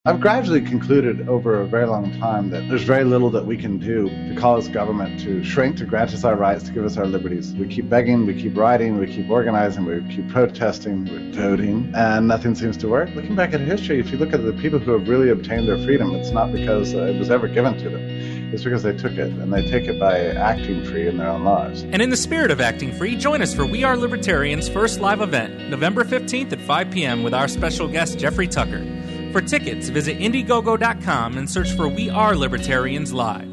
I've gradually concluded over a very long time that there's very little that we can do to cause government to shrink, to grant us our rights, to give us our liberties. We keep begging, we keep writing, we keep organizing, we keep protesting, we're voting, and nothing seems to work. Looking back at history, if you look at the people who have really obtained their freedom, it's not because it was ever given to them. It's because they took it, and they take it by acting free in their own lives. And in the spirit of acting free, join us for We Are Libertarians' first live event, November 15th at 5 p.m. with our special guest, Jeffrey Tucker. For tickets, visit Indiegogo.com and search for We Are Libertarians Live.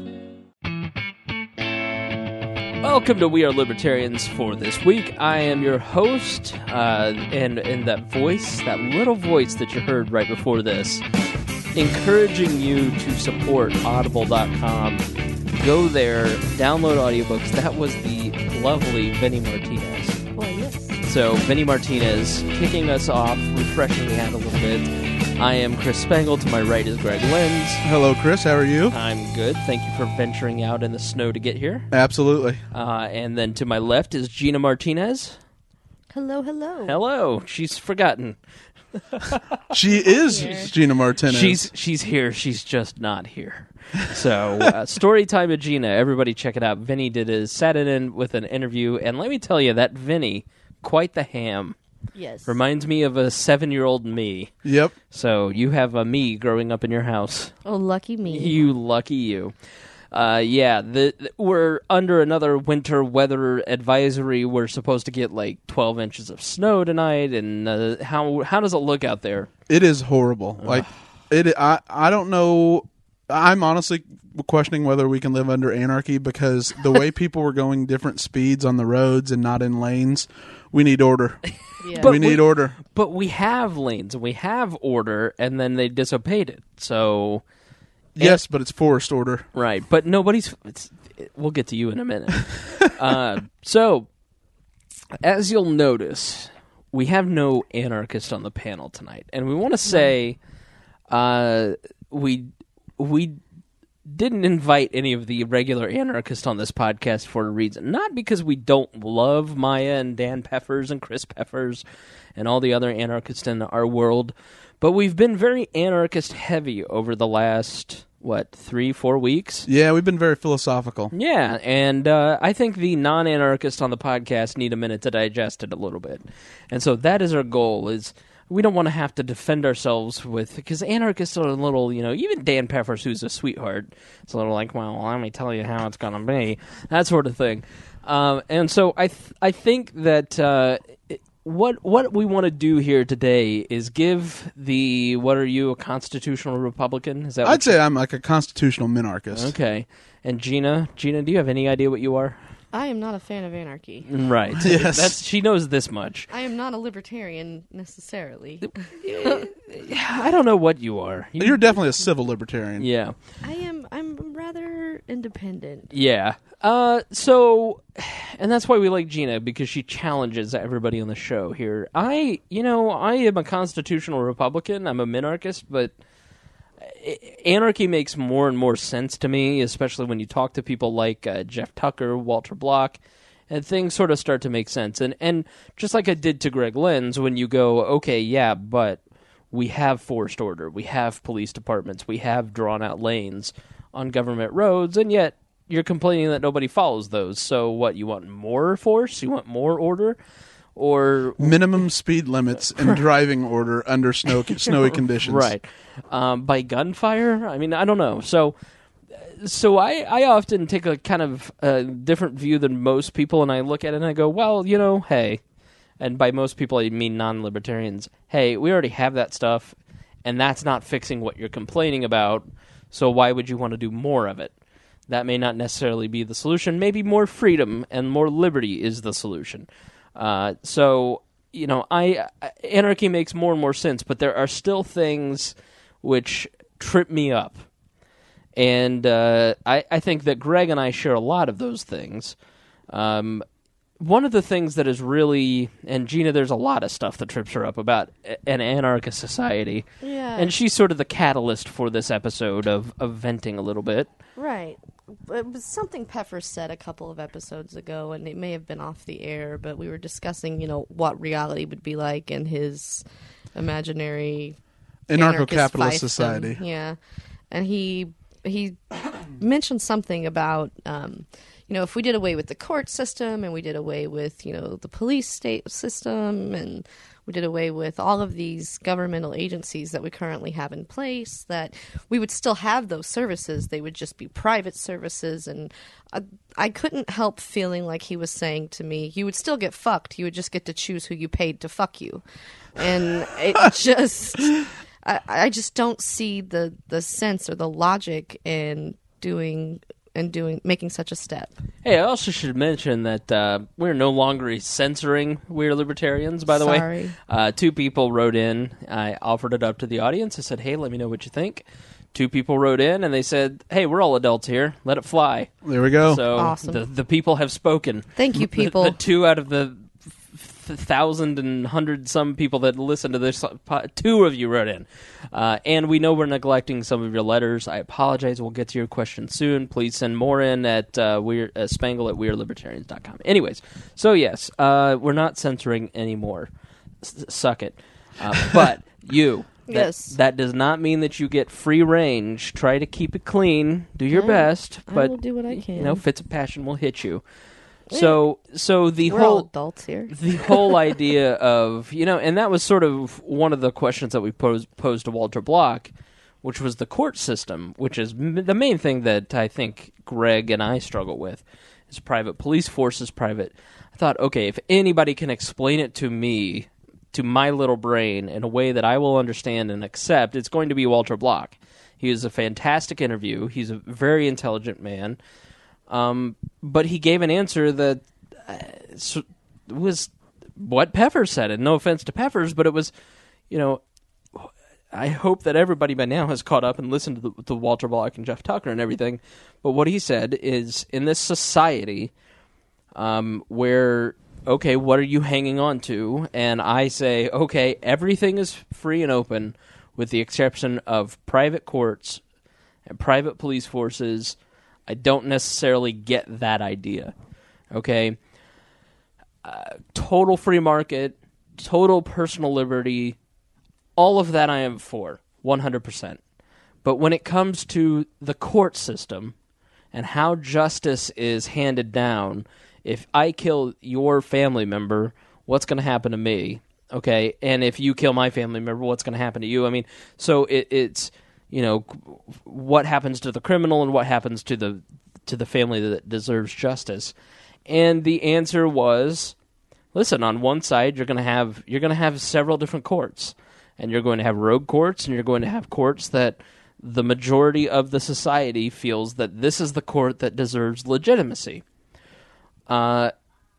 Welcome to We Are Libertarians for this week. I am your host, and that voice, that little voice that you heard right before this, encouraging you to support Audible.com. Go there, download audiobooks. That was the lovely Vinny Martinez. Well, yes. So, Vinny Martinez kicking us off, refreshing the hat a little bit. I am Chris Spangle. To my right is Greg Lenz. Hello, Chris. How are you? I'm good. Thank you for venturing out in the snow to get here. Absolutely. And then to my left is Gina Martinez. Hello, hello. Hello. She's forgotten. She is Gina Martinez. She's here. She's just not here. So, story time of Gina. Everybody check it out. Vinny sat in with an interview, and let me tell you, that Vinny, quite the ham. Yes. Reminds me of a 7-year-old me. Yep. So, you have a me growing up in your house. Oh, lucky me. You lucky you. We're under another winter weather advisory. We're supposed to get like 12 inches of snow tonight, and how does it look out there? It is horrible. Like I don't know. I'm honestly questioning whether we can live under anarchy, because the way people were going different speeds on the roads and not in lanes, we need order. Yeah. But we need order. But we have lanes and we have order, and then they disobeyed it. So yes, but it's forced order. Right, but we'll get to you in a minute. So, as you'll notice, we have no anarchist on the panel tonight. And we want to say we didn't invite any of the regular anarchists on this podcast for a reason. Not because we don't love Maya and Dan Peffers and Chris Peffers and all the other anarchists in our world, but we've been very anarchist-heavy over the last 3-4 weeks? Yeah, we've been very philosophical. Yeah, and I think the non-anarchists on the podcast need a minute to digest it a little bit. And so that is our goal, is we don't want to have to defend ourselves with, because anarchists are a little, even Dan Peffers, who's a sweetheart, it's a little like, well, let me tell you how it's going to be, that sort of thing. And so I think that what we want to do here today is give what are you, a constitutional Republican? Is that I'd say I'm like a constitutional minarchist. Okay. And Gina, do you have any idea what you are? I am not a fan of anarchy. Right. Yes. She knows this much. I am not a libertarian, necessarily. I don't know what you are. You're definitely a civil libertarian. Yeah. I'm rather independent. Yeah. So, and that's why we like Gina, because she challenges everybody on the show here. I am a constitutional Republican. I'm a minarchist, but anarchy makes more and more sense to me, especially when you talk to people like Jeff Tucker, Walter Block, and things sort of start to make sense. And just like I did to Greg Lenz, when you go, okay, yeah, but we have forced order, we have police departments, we have drawn out lanes on government roads, and yet you're complaining that nobody follows those. So what, you want more force? You want more order? Or minimum speed limits and driving order under snowy conditions. Right. By gunfire? I mean, I don't know. So I often take a kind of different view than most people, and I look at it and I go, well, hey, and by most people I mean non-libertarians, hey, we already have that stuff, and that's not fixing what you're complaining about, so why would you want to do more of it? That may not necessarily be the solution. Maybe more freedom and more liberty is the solution. Anarchy makes more and more sense, but there are still things which trip me up. And I think that Greg and I share a lot of those things. One of the things that is really, and Gina, there's a lot of stuff that trips her up about an anarchist society. Yeah. And she's sort of the catalyst for this episode of venting a little bit. Right. It was something Peffer said a couple of episodes ago, and it may have been off the air, but we were discussing, what reality would be like in his imaginary anarcho-capitalist fiefdom. society. Yeah, and he mentioned something about if we did away with the court system and we did away with the police state system and we did away with all of these governmental agencies that we currently have in place, that we would still have those services. They would just be private services. And I couldn't help feeling like he was saying to me, you would still get fucked. You would just get to choose who you paid to fuck you. And it just, I just don't see the sense or the logic in making such a step. Hey, I also should mention that we're no longer censoring We're Libertarians, by the way. 2 people wrote in. I offered it up to the audience. I said, hey, let me know what you think. 2 people wrote in, and they said, hey, we're all adults here. Let it fly. There we go. So awesome. the people have spoken. Thank you, people. The 2 out of the 1,000 and 100 some people that listen to this, 2 of you wrote in. And we know we're neglecting some of your letters. I apologize. We'll get to your questions soon. Please send more in at spangle@wearelibertarians.com. Anyways, so yes, we're not censoring anymore. Suck it. But you... Yes. That does not mean that you get free range. Try to keep it clean. Do your best. But, I will do what I can. Fits of passion will hit you. So the We're whole all adults here. The whole idea of and that was sort of one of the questions that we posed to Walter Block, which was the court system, which is the main thing that I think Greg and I struggle with, is private police forces, private. I thought, okay, if anybody can explain it to me, to my little brain, in a way that I will understand and accept, it's going to be Walter Block. He was a fantastic interview. He's a very intelligent man. But he gave an answer that was what Peffers said, and no offense to Peffers, but it was, I hope that everybody by now has caught up and listened to Walter Block and Jeff Tucker and everything. But what he said is, in this society, where, okay, what are you hanging on to? And I say, okay, everything is free and open with the exception of private courts and private police forces. I don't necessarily get that idea, okay? Total free market, total personal liberty, all of that I am for, 100%. But when it comes to the court system and how justice is handed down, if I kill your family member, what's going to happen to me, okay? And if you kill my family member, what's going to happen to you? I mean, so it's... what happens to the criminal and what happens to the family that deserves justice. And the answer was, listen, on one side you're going to have several different courts, and you're going to have rogue courts, and you're going to have courts that the majority of the society feels that this is the court that deserves legitimacy. And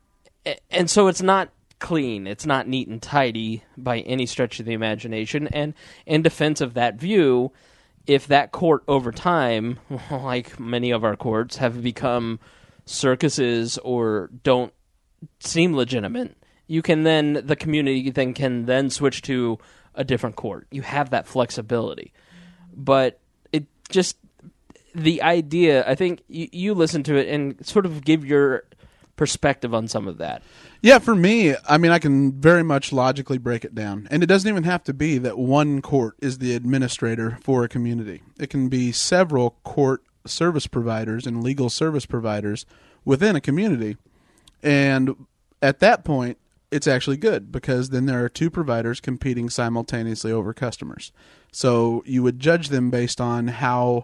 so it's not clean, it's not neat and tidy by any stretch of the imagination. And in defense of that view, if that court over time, like many of our courts, have become circuses or don't seem legitimate, the community can switch to a different court. You have that flexibility. But it just, the idea, I think you listen to it and sort of give your perspective on some of that. Yeah, for me, I mean, I can very much logically break it down. And it doesn't even have to be that one court is the administrator for a community. It can be several court service providers and legal service providers within a community. And at that point, it's actually good because then there are 2 providers competing simultaneously over customers. So you would judge them based on how...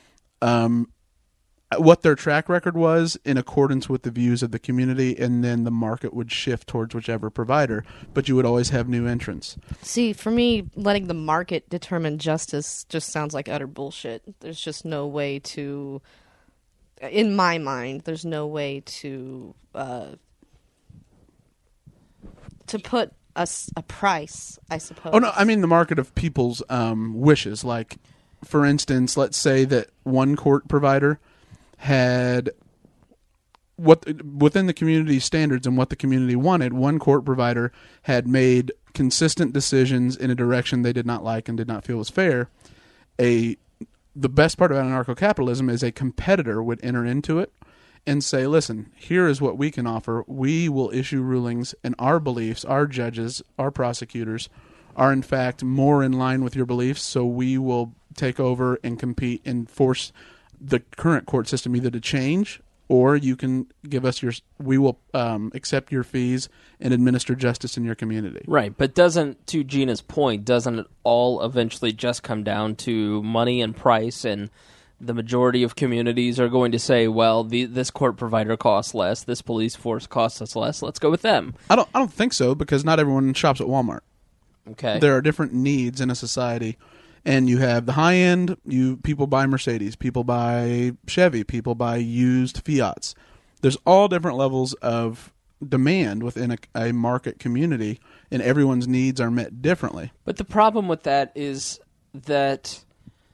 what their track record was in accordance with the views of the community, and then the market would shift towards whichever provider, but you would always have new entrants. See, for me, letting the market determine justice just sounds like utter bullshit. There's just no way to, in my mind, there's no way to put a price, I suppose. Oh, no, I mean the market of people's wishes. Like, for instance, let's say that one court provider had within the community standards and what the community wanted, one court provider had made consistent decisions in a direction they did not like and did not feel was fair. The best part about anarcho-capitalism is a competitor would enter into it and say, listen, here is what we can offer. We will issue rulings, and our beliefs, our judges, our prosecutors are in fact more in line with your beliefs, so we will take over and compete and force the current court system either to change, or you can give us we will accept your fees and administer justice in your community. Right, but to Gina's point, doesn't it all eventually just come down to money and price, and the majority of communities are going to say, well, this court provider costs less, this police force costs us less, let's go with them. I don't think so, because not everyone shops at Walmart. Okay. There are different needs in a society. And you have the high end, people buy Mercedes, people buy Chevy, people buy used Fiats. There's all different levels of demand within a market community, and everyone's needs are met differently. But the problem with that is that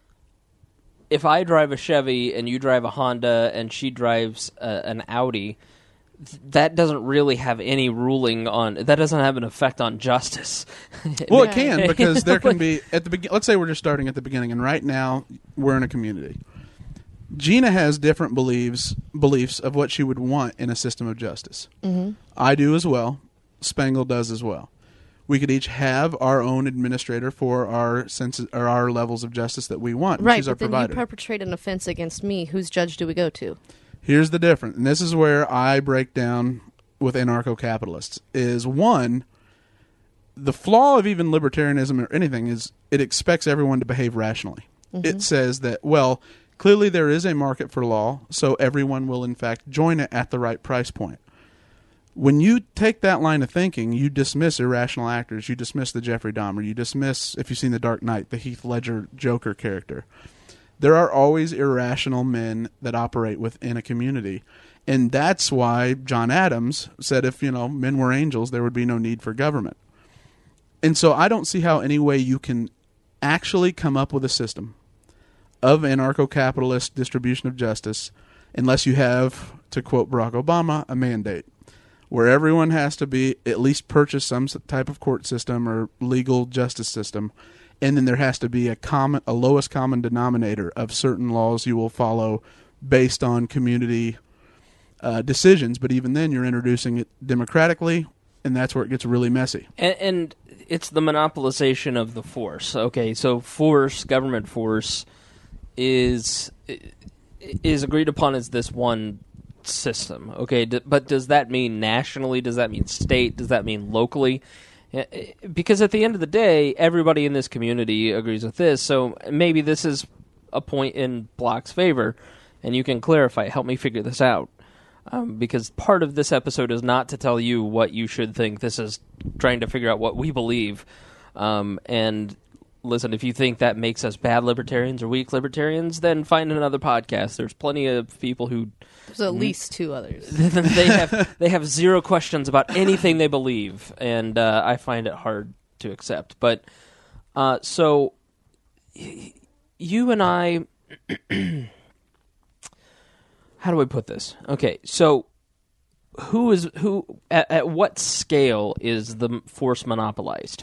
if I drive a Chevy and you drive a Honda and she drives an Audi, that doesn't really have any that doesn't have an effect on justice. Well, it can, because there can be, let's say we're just starting at the beginning, and right now we're in a community. Gina has different beliefs of what she would want in a system of justice. Mm-hmm. I do as well. Spangle does as well. We could each have our own administrator for our levels of justice that we want. Right, She's our but then provider. You perpetrate an offense against me. Whose judge do we go to? Here's the difference, and this is where I break down with anarcho-capitalists, is one, the flaw of even libertarianism or anything is it expects everyone to behave rationally. Mm-hmm. It says that, well, clearly there is a market for law, so everyone will in fact join it at the right price point. When you take that line of thinking, you dismiss irrational actors, you dismiss the Jeffrey Dahmer, you dismiss, if you've seen The Dark Knight, the Heath Ledger Joker character. There are always irrational men that operate within a community. And that's why John Adams said if, men were angels, there would be no need for government. And so I don't see how any way you can actually come up with a system of anarcho-capitalist distribution of justice unless you have, to quote Barack Obama, a mandate where everyone has to be at least purchase some type of court system or legal justice system. And then there has to be a lowest common denominator of certain laws you will follow based on community decisions. But even then, you're introducing it democratically, and that's where it gets really messy. And it's the monopolization of the force. Okay, so government force, is agreed upon as this one system. Okay, but does that mean nationally? Does that mean state? Does that mean locally? Because at the end of the day, everybody in this community agrees with this, so maybe this is a point in Block's favor, and you can clarify, help me figure this out. Because part of this episode is not to tell you what you should think. This is trying to figure out what we believe. And listen, if you think that makes us bad libertarians or weak libertarians, then find another podcast. There's plenty of people who... There's at least two others. they have zero questions about anything they believe, and I find it hard to accept. But so you and I, how do I put this? Okay, so who at what scale is the force monopolized?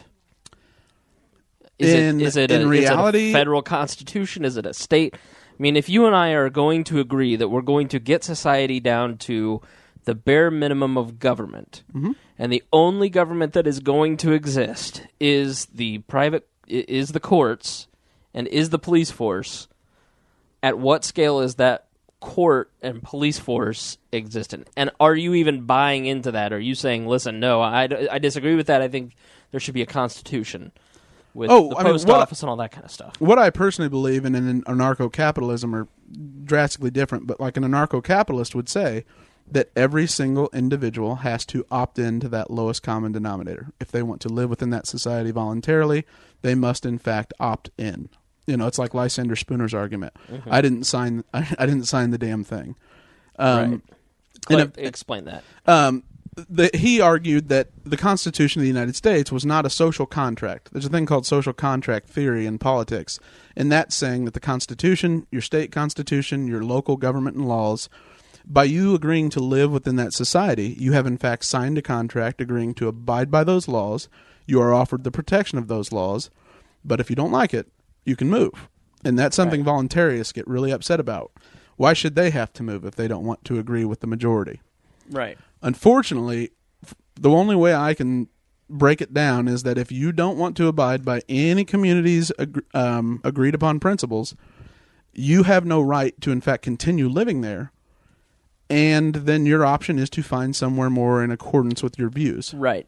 Is it a federal constitution? Is it a state? I mean, if you and I are going to agree that we're going to get society down to the bare minimum of government, mm-hmm. and the only government that is going to exist is the courts, and is the police force, at what scale is that court and police force existent? And are you even buying into that? Are you saying, listen, no, I disagree with that. I think there should be a constitution with the post office and all that kind of stuff. What I personally believe in anarcho-capitalism are drastically different, but like an anarcho-capitalist would say that every single individual has to opt into that lowest common denominator. If they want to live within that society voluntarily, they must in fact opt in. It's like Lysander Spooner's argument. Mm-hmm. I didn't sign the damn thing. Right. Explain that. He argued that the Constitution of the United States was not a social contract. There's a thing called social contract theory in politics, and that's saying that the Constitution, your state constitution, your local government and laws, by you agreeing to live within that society, you have in fact signed a contract agreeing to abide by those laws. You are offered the protection of those laws, but if you don't like it, you can move. And that's something voluntarists get really upset about. Why should they have to move if they don't want to agree with the majority? Right. Unfortunately, the only way I can break it down is that if you don't want to abide by any community's agreed upon principles, you have no right to, in fact, continue living there. And then your option is to find somewhere more in accordance with your views. Right.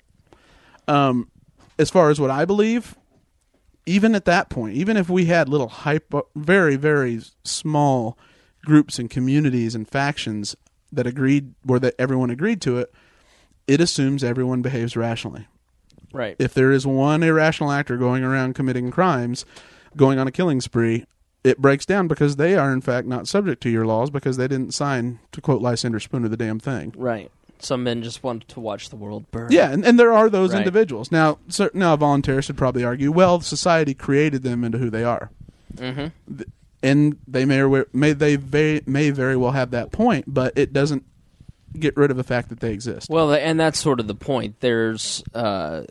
As far as what I believe, even at that point, even if we had little very, very small groups and communities and factions that agreed, or that everyone agreed to it, it assumes everyone behaves rationally. Right. If there is one irrational actor going around committing crimes, going on a killing spree, it breaks down because they are, in fact, not subject to your laws because they didn't sign, to quote Lysander Spooner, the damn thing. Right. Some men just want to watch the world burn. Yeah, and there are those Right. individuals. Now, a voluntarist would probably argue, well, society created them into who they are. Mm-hmm. And they may very well have that point, but it doesn't get rid of the fact that they exist. Well, and that's sort of the point. There's the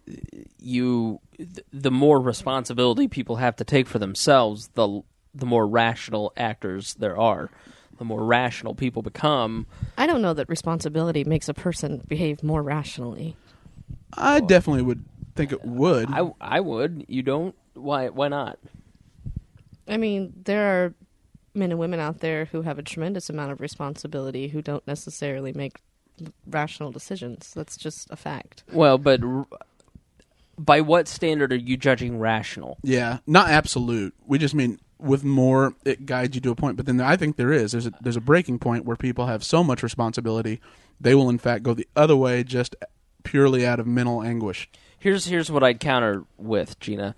more responsibility people have to take for themselves, the more rational actors there are. The more rational people become. I don't know that responsibility makes a person behave more rationally. I definitely would think it would. I would. You don't? Why not? I mean, there are men and women out there who have a tremendous amount of responsibility who don't necessarily make rational decisions. That's just a fact. Well, but by what standard are you judging rational? Yeah, not absolute. We just mean with more, it guides you to a point. But then I think there's a breaking point where people have so much responsibility, they will in fact go the other way just purely out of mental anguish. Here's what I'd counter with, Gina.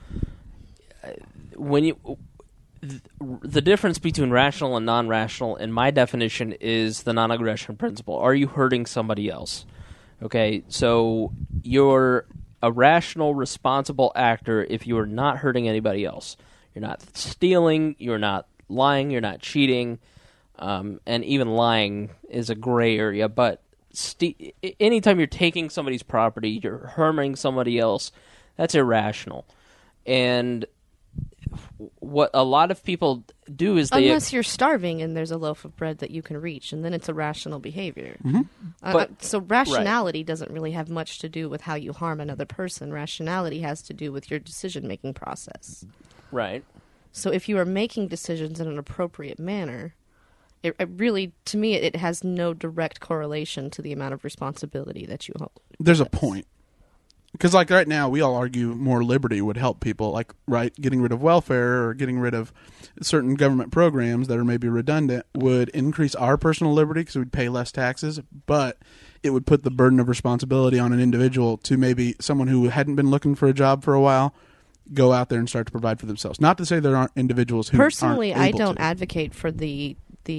The difference between rational and non-rational, in my definition, is the non-aggression principle. Are you hurting somebody else? Okay, so you're a rational, responsible actor if you are not hurting anybody else. You're not stealing, you're not lying, you're not cheating, and even lying is a gray area. But anytime you're taking somebody's property, you're harming somebody else, that's irrational. And what a lot of people do is unless you're starving and there's a loaf of bread that you can reach, and then it's a rational behavior. Mm-hmm. So rationality doesn't really have much to do with how you harm another person. Rationality has to do with your decision-making process. Right. So if you are making decisions in an appropriate manner, it really, to me, it has no direct correlation to the amount of responsibility that you hold. There's a point. Because, like, right now, we all argue more liberty would help people. Like, right, getting rid of welfare or getting rid of certain government programs that are maybe redundant would increase our personal liberty because we'd pay less taxes, but it would put the burden of responsibility on an individual to maybe someone who hadn't been looking for a job for a while go out there and start to provide for themselves. Not to say there aren't individuals who personally, aren't able I don't to. advocate for the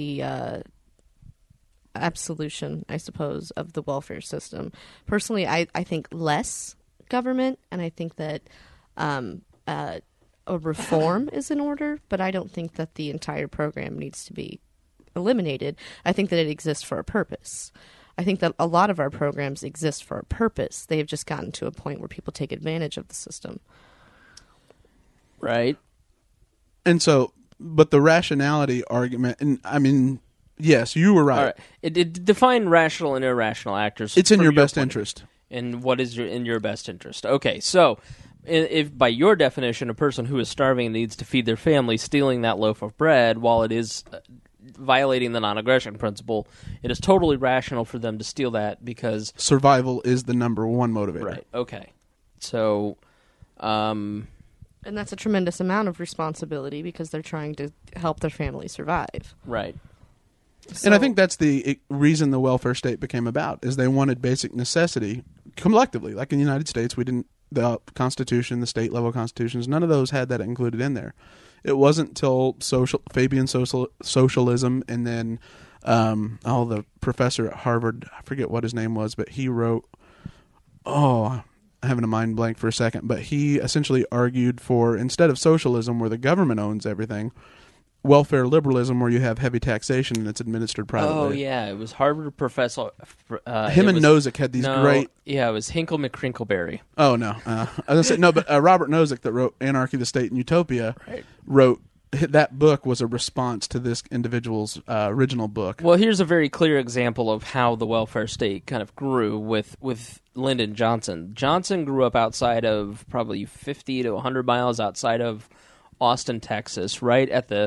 absolution, I suppose, of the welfare system. Personally, I think less government, and I think that a reform is in order, but I don't think that the entire program needs to be eliminated. I think that it exists for a purpose. I think that a lot of our programs exist for a purpose. They have just gotten to a point where people take advantage of the system. Right. And so, but the rationality argument, and I mean, yes, you were right. All right. It define rational and irrational actors. It's in from your best point. interest. And what is in your best interest? Okay, so if by your definition, a person who is starving and needs to feed their family, stealing that loaf of bread, while it is violating the non-aggression principle, it is totally rational for them to steal that because survival is the number one motivator. Right. Okay. So, and that's a tremendous amount of responsibility because they're trying to help their family survive. Right. So, And I think that's the reason the welfare state became about, is they wanted basic necessity collectively. Like in the United States, we didn't, the Constitution, the state level constitutions, none of those had that included in there. It wasn't till Fabian socialism, and then the professor at Harvard, I forget what his name was, but he wrote, I'm having a mind blank for a second, but he essentially argued for, instead of socialism where the government owns everything, welfare liberalism where you have heavy taxation and it's administered privately. Oh, yeah. It was Harvard professor. Him and Nozick had these great... Yeah, it was Hinkle McCrinkleberry. Oh, no. I was going to say, no, but Robert Nozick that wrote Anarchy, the State, and Utopia Right. wrote that book was a response to this individual's original book. Well, here's a very clear example of how the welfare state kind of grew with Lyndon Johnson. Johnson grew up outside of probably 50 to 100 miles outside of Austin, Texas, right at the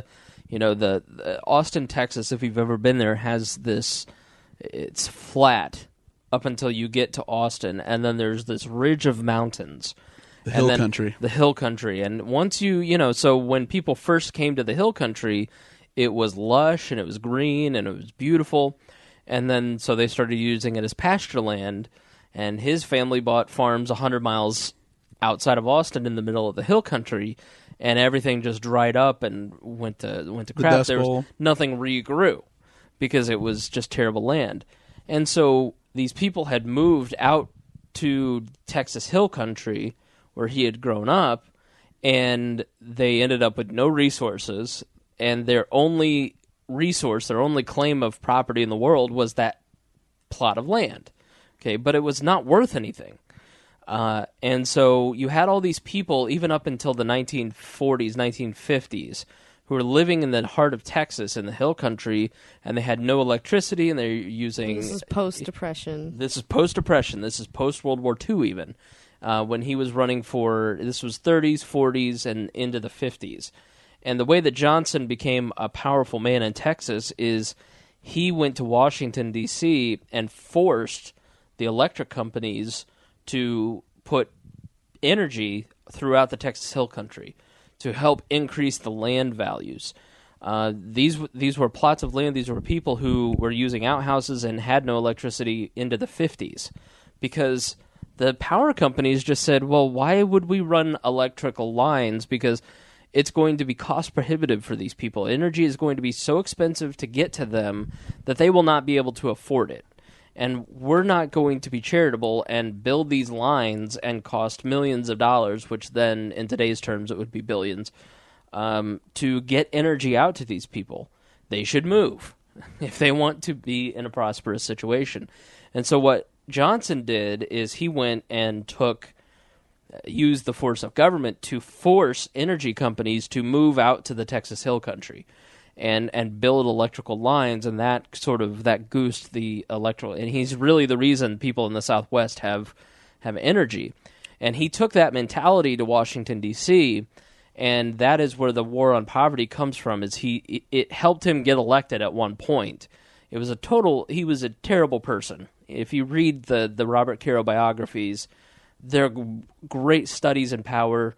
Austin, Texas, if you've ever been there, has this, it's flat up until you get to Austin, and then there's this ridge of mountains. The hill country. The hill country. And once so when people first came to the hill country, it was lush and it was green and it was beautiful. And then so they started using it as pasture land. And his family bought farms 100 miles outside of Austin in the middle of the hill country. And everything just dried up and went to crap. There was nothing regrew because it was just terrible land. And so these people had moved out to Texas hill country where he had grown up, and they ended up with no resources, and their only resource, their only claim of property in the world was that plot of land. Okay, but it was not worth anything. And so you had all these people, even up until the 1940s, 1950s, who were living in the heart of Texas in the hill country, and they had no electricity, and they're using... This is post-Depression. This is post-Depression. This is post-World War II even. When he was running for, this was 30s, 40s, and into the 50s. And the way that Johnson became a powerful man in Texas is he went to Washington, D.C., and forced the electric companies to put energy throughout the Texas Hill Country to help increase the land values. These were plots of land. These were people who were using outhouses and had no electricity into the 50s because the power companies just said, well, why would we run electrical lines? Because it's going to be cost prohibitive for these people. Energy is going to be so expensive to get to them that they will not be able to afford it. And we're not going to be charitable and build these lines and cost millions of dollars, which then, in today's terms, it would be billions, to get energy out to these people. They should move if they want to be in a prosperous situation. And so what Johnson did is he went and used the force of government to force energy companies to move out to the Texas Hill Country and build electrical lines, and that goosed the electrical. And he's really the reason people in the Southwest have energy. And he took that mentality to Washington, D.C., and that is where the war on poverty comes from. It helped him get elected at one point. He was a terrible person. If you read the Robert Caro biographies, they're great studies in power.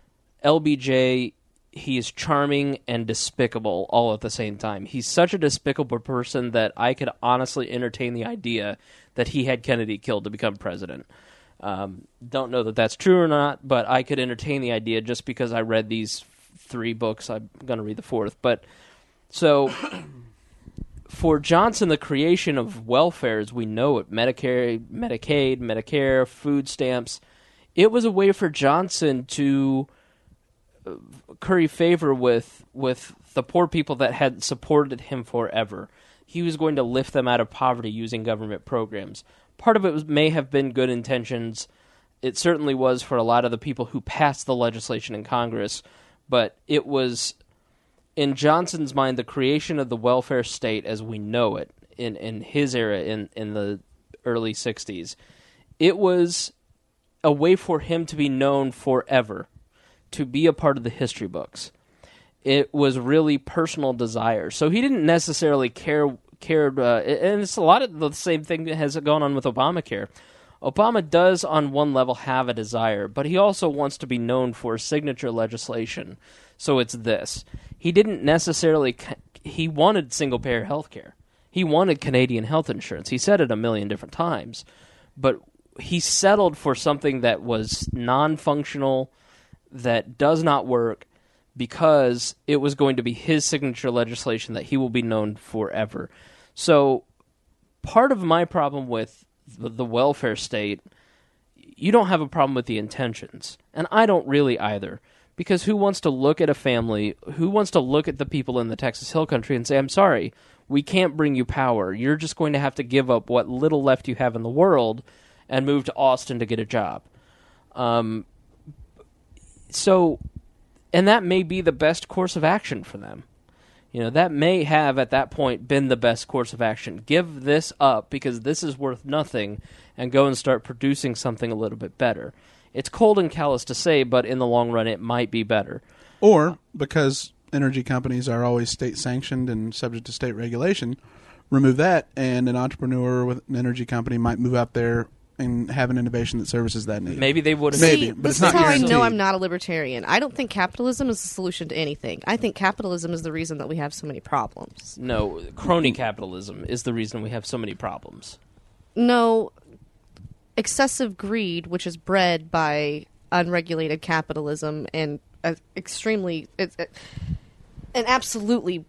LBJ, he is charming and despicable all at the same time. He's such a despicable person that I could honestly entertain the idea that he had Kennedy killed to become president. Don't know that that's true or not, but I could entertain the idea just because I read these 3 books. I'm going to read the 4th. But so for Johnson, the creation of welfare as we know it, Medicare, Medicaid, Medicare, food stamps, it was a way for Johnson to curry favor with the poor people that had supported him forever. He was going to lift them out of poverty using government programs. Part of it may have been good intentions. It certainly was for a lot of the people who passed the legislation in Congress, but it was, in Johnson's mind, the creation of the welfare state as we know it in his era in the early 60s. It was a way for him to be known forever, to be a part of the history books. It was really personal desire. So he didn't necessarily cared, and it's a lot of the same thing that has gone on with Obamacare. Obama does, on one level, have a desire, but he also wants to be known for signature legislation. So it's this. He didn't necessarily... He wanted single-payer health care. He wanted Canadian health insurance. He said it a million different times. But he settled for something that was non-functional, that does not work, because it was going to be his signature legislation that he will be known forever. So part of my problem with the welfare state, you don't have a problem with the intentions, and I don't really either, because who wants to look at a family, who wants to look at the people in the Texas Hill Country and say, I'm sorry, we can't bring you power. You're just going to have to give up what little left you have in the world and move to Austin to get a job. So And that may be the best course of action for them. That may have, at that point, been the best course of action. Give this up because this is worth nothing and go and start producing something a little bit better. It's cold and callous to say, but in the long run, it might be better. Or, because energy companies are always state-sanctioned and subject to state regulation, remove that, and an entrepreneur with an energy company might move out there and have an innovation that services that need. Maybe they would have. Maybe, See, but this it's not is how I guaranteed. know I'm not a libertarian. I don't think capitalism is the solution to anything. I think capitalism is the reason that we have so many problems. No, crony capitalism is the reason we have so many problems. No, excessive greed, which is bred by unregulated capitalism and absolutely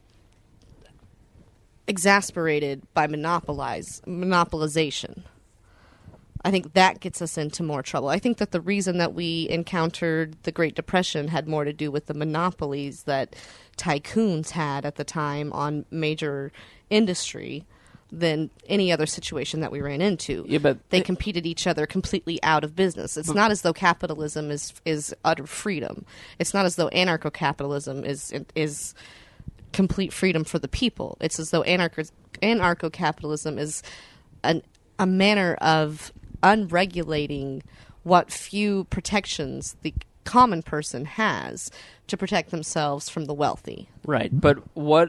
exasperated by monopolization. I think that gets us into more trouble. I think that the reason that we encountered the Great Depression had more to do with the monopolies that tycoons had at the time on major industry than any other situation that we ran into. Yeah, but they competed each other completely out of business. It's not as though capitalism is utter freedom. It's not as though anarcho-capitalism is complete freedom for the people. It's as though anarcho-capitalism is a manner of unregulating what few protections the common person has to protect themselves from the wealthy. Right, but what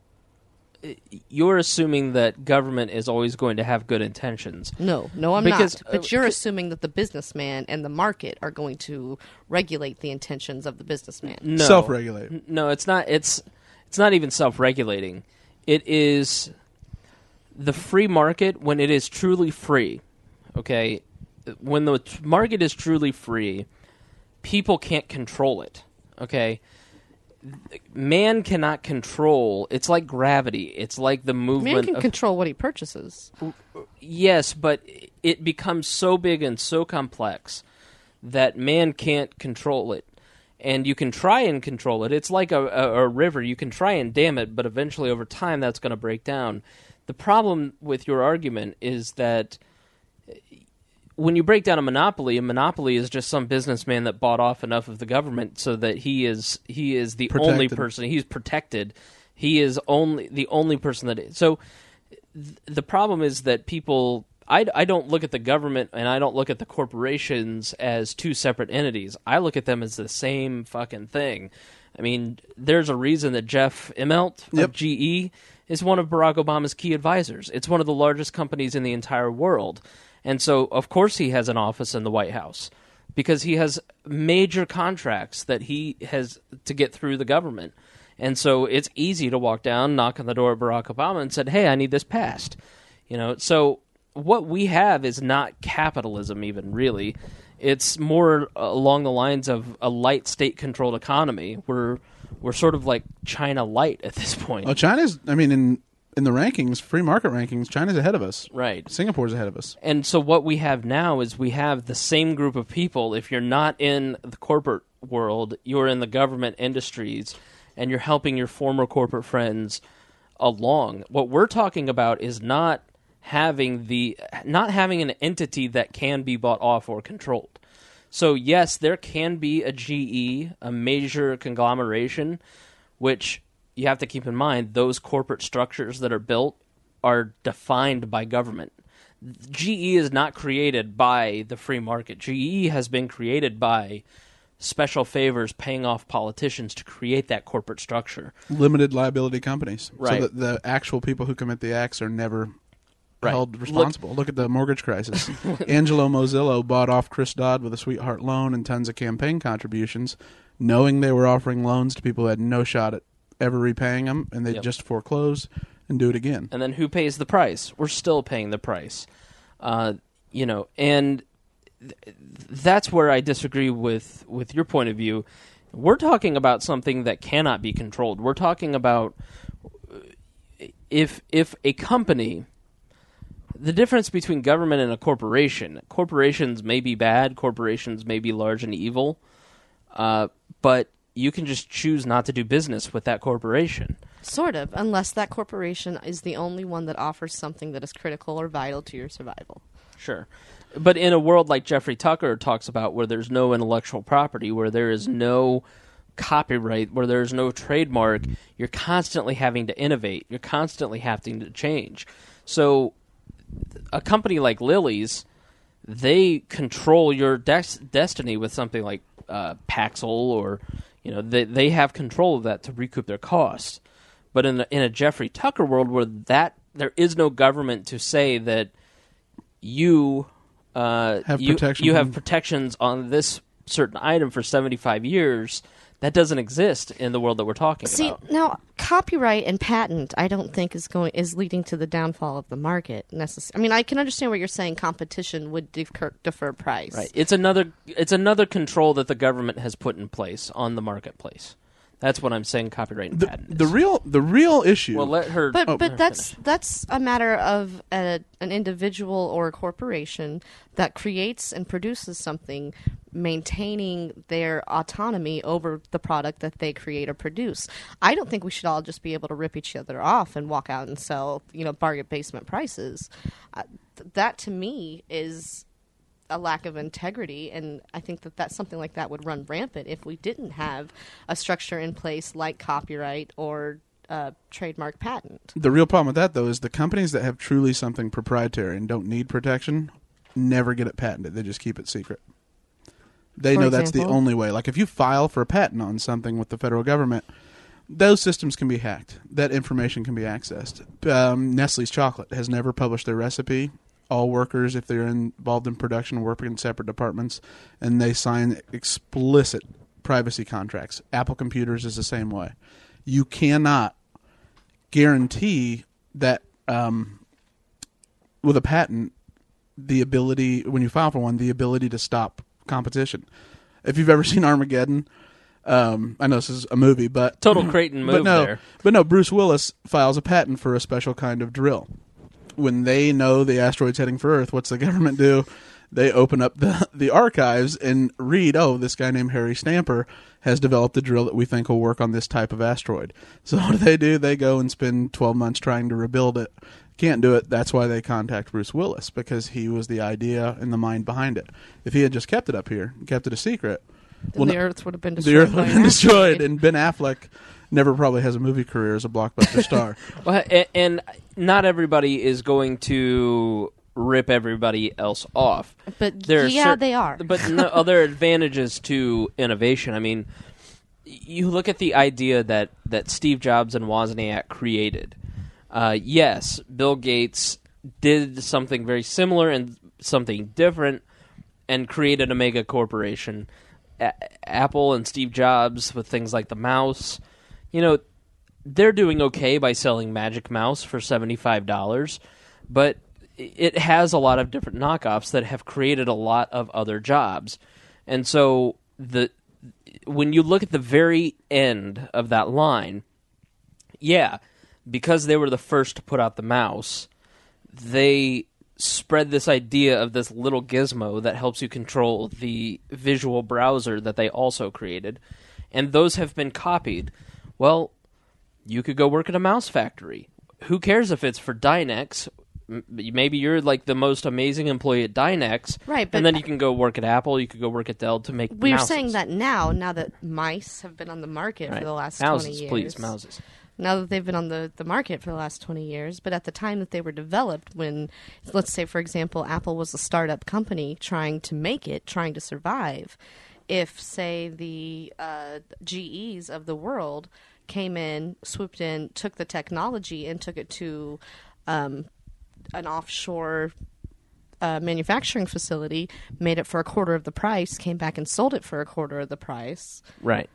you're assuming that government is always going to have good intentions. No, I'm Because, not. But you're assuming that the businessman and the market are going to regulate the intentions of the businessman. No. Self-regulate. No, it's not. It's not even self-regulating. It is the free market when it is truly free. Okay, when the market is truly free, people can't control it. Okay, man cannot control. It's like gravity. It's like the movement. Man can control what he purchases. Yes, but it becomes so big and so complex that man can't control it. And you can try and control it. It's like a river. You can try and dam it, but eventually over time that's going to break down. The problem with your argument is that when you break down a monopoly is just some businessman that bought off enough of the government so that he is the only person. He's protected. He is the only person that is. So the problem is that people... I don't look at the government and I don't look at the corporations as two separate entities. I look at them as the same fucking thing. I mean, there's a reason that Jeff Immelt of GE is one of Barack Obama's key advisors. It's one of the largest companies in the entire world. And so, of course, he has an office in the White House because he has major contracts that he has to get through the government. And so it's easy to walk down, knock on the door of Barack Obama and say, hey, I need this passed. So what we have is not capitalism even, really. It's more along the lines of a light state-controlled economy. We're sort of like China light at this point. Well, China's, in the rankings, free market rankings, China's ahead of us. Right. Singapore's ahead of us. And so what we have now is we have the same group of people. If you're not in the corporate world, you're in the government industries, and you're helping your former corporate friends along. What we're talking about is not having an entity that can be bought off or controlled. So yes, there can be a GE, a major conglomeration, which you have to keep in mind, those corporate structures that are built are defined by government. GE is not created by the free market. GE has been created by special favors paying off politicians to create that corporate structure. Limited liability companies. Right. So that the actual people who commit the acts are never Right. held responsible. Look at the mortgage crisis. Angelo Mozillo bought off Chris Dodd with a sweetheart loan and tons of campaign contributions, knowing they were offering loans to people who had no shot at ever repaying them, and they'd just foreclose and do it again. And then who pays the price? We're still paying the price. And that's where I disagree with your point of view. We're talking about something that cannot be controlled. We're talking about if a company... The difference between government and a corporation. Corporations may be bad. Corporations may be large and evil. But you can just choose not to do business with that corporation. Sort of, unless that corporation is the only one that offers something that is critical or vital to your survival. Sure. But in a world like Jeffrey Tucker talks about, where there's no intellectual property, where there is no copyright, where there's no trademark, you're constantly having to innovate. You're constantly having to change. So a company like Lily's, they control your destiny with something like Paxil, or they have control of that to recoup their costs. But in a Jeffrey Tucker world where there is no government to say that you have protections on this certain item for 75 years, that doesn't exist in the world that we're talking about. See, now copyright and patent, I don't think is leading to the downfall of the market necessarily. I mean, I can understand what you're saying. Competition would defer price. Right. It's another control that the government has put in place on the marketplace. That's what I'm saying. Copyright and patent is. The real issue. Well, let her. But that's a matter of an individual or a corporation that creates and produces something, maintaining their autonomy over the product that they create or produce. I don't think we should all just be able to rip each other off and walk out and sell, bargain basement prices. That to me is a lack of integrity, and I think that's something like that would run rampant if we didn't have a structure in place like copyright or trademark patent. The real problem with that, though, is the companies that have truly something proprietary and don't need protection never get it patented. They just keep it secret. They know that's the only way. Like if you file for a patent on something with the federal government, those systems can be hacked. That information can be accessed. Nestle's chocolate has never published their recipe. All workers, if they're involved in production, work in separate departments, and they sign explicit privacy contracts. Apple Computers is the same way. You cannot guarantee that with a patent, the ability, when you file for one, the ability to stop competition. If you've ever seen Armageddon, I know this is a movie, but total Creighton move there. But no, Bruce Willis files a patent for a special kind of drill. When they know the asteroid's heading for Earth, what's the government do? They open up the archives and read, this guy named Harry Stamper has developed a drill that we think will work on this type of asteroid. So what do? They go and spend 12 months trying to rebuild it. Can't do it. That's why they contact Bruce Willis, because he was the idea and the mind behind it. If he had just kept it up here, kept it a secret, the Earth would have been destroyed. The Earth would have been destroyed, and Ben Affleck never probably has a movie career as a blockbuster star. Well, and not everybody is going to rip everybody else off. But they are. But other advantages to innovation. I mean, you look at the idea that Steve Jobs and Wozniak created. Yes, Bill Gates did something very similar and something different and created a mega corporation. Apple and Steve Jobs with things like the mouse, they're doing okay by selling Magic Mouse for $75, but it has a lot of different knockoffs that have created a lot of other jobs. And so when you look at the very end of that line, because they were the first to put out the mouse, they spread this idea of this little gizmo that helps you control the visual browser that they also created, and those have been copied. Well, you could go work at a mouse factory. Who cares if it's for Dynex? Maybe you're like the most amazing employee at Dynex, right? But and then you can go work at Apple. You could go work at Dell to make. We're mouses. Saying that now that mice have been on the market for the last 20 years. Please, mouses. Now that they've been on the market for the last 20 years, but at the time that they were developed, when, let's say, for example, Apple was a startup company trying to survive, if, say, the GEs of the world came in, swooped in, took the technology and took it to an offshore manufacturing facility, made it for a quarter of the price, came back and sold it for a quarter of the price. Right.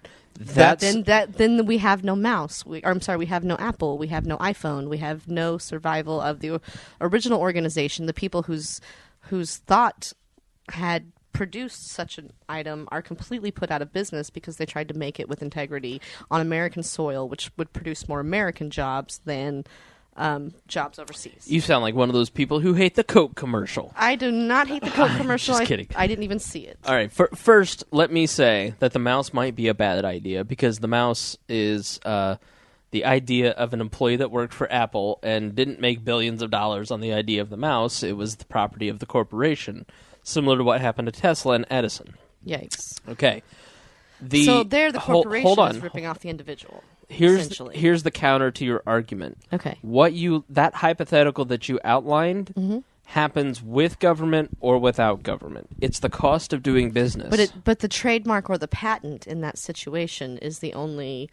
Then we have no mouse. We have no Apple. We have no iPhone. We have no survival of the original organization. The people whose thought had produced such an item are completely put out of business because they tried to make it with integrity on American soil, which would produce more American jobs than jobs overseas. You sound like one of those people who hate the Coke commercial. I do not hate the Coke commercial. Just kidding. I didn't even see it. All right. First, let me say that the mouse might be a bad idea because the mouse is the idea of an employee that worked for Apple and didn't make billions of dollars on the idea of the mouse. It was the property of the corporation, similar to what happened to Tesla and Edison. Yikes. Okay. So they're the corporation hold on. is ripping off the individual. Here's essentially. the counter to your argument. Okay. That hypothetical that you outlined happens with government or without government. It's the cost of doing business. But the trademark or the patent in that situation is the only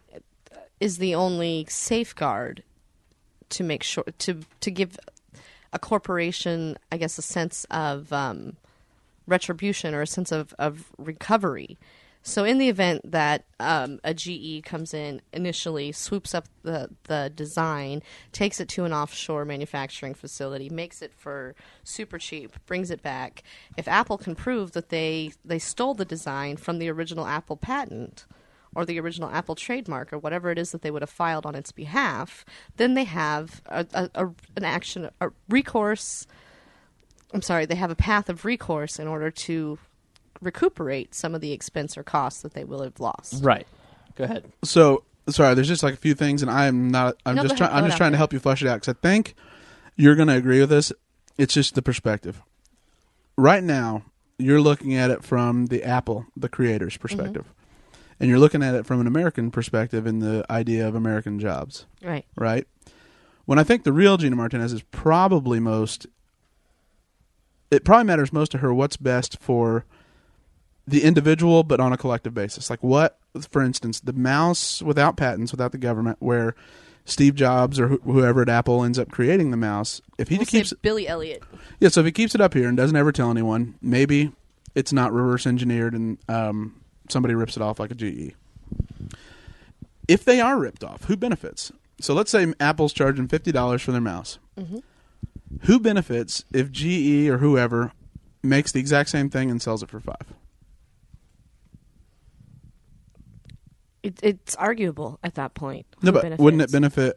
safeguard to make sure to give a corporation, I guess, a sense of retribution or a sense of recovery. So in the event that a GE comes in, initially swoops up the design, takes it to an offshore manufacturing facility, makes it for super cheap, brings it back, if Apple can prove that they stole the design from the original Apple patent or the original Apple trademark or whatever it is that they would have filed on its behalf, then they have a recourse. I'm sorry, they have a path of recourse in order to recuperate some of the expense or costs that they will have lost. Right. Go ahead. So, sorry, there's just like a few things, and I'm just trying to help you flesh it out, because I think you're going to agree with this. It's just the perspective. Right now, you're looking at it from the creator's perspective. And you're looking at it from an American perspective in the idea of American jobs. Right. Right? When I think the real Gina Martinez is probably it probably matters most to her what's best for the individual, but on a collective basis. Like what, for instance, the mouse without patents, without the government, where Steve Jobs or whoever at Apple ends up creating the mouse, if he keeps Billy Elliot. Yeah, so if he keeps it up here and doesn't ever tell anyone, maybe it's not reverse engineered and somebody rips it off like a GE. If they are ripped off, who benefits? So let's say Apple's charging $50 for their mouse. Who benefits if GE or whoever makes the exact same thing and sells it for $5? It's arguable at that point. No, but wouldn't it benefit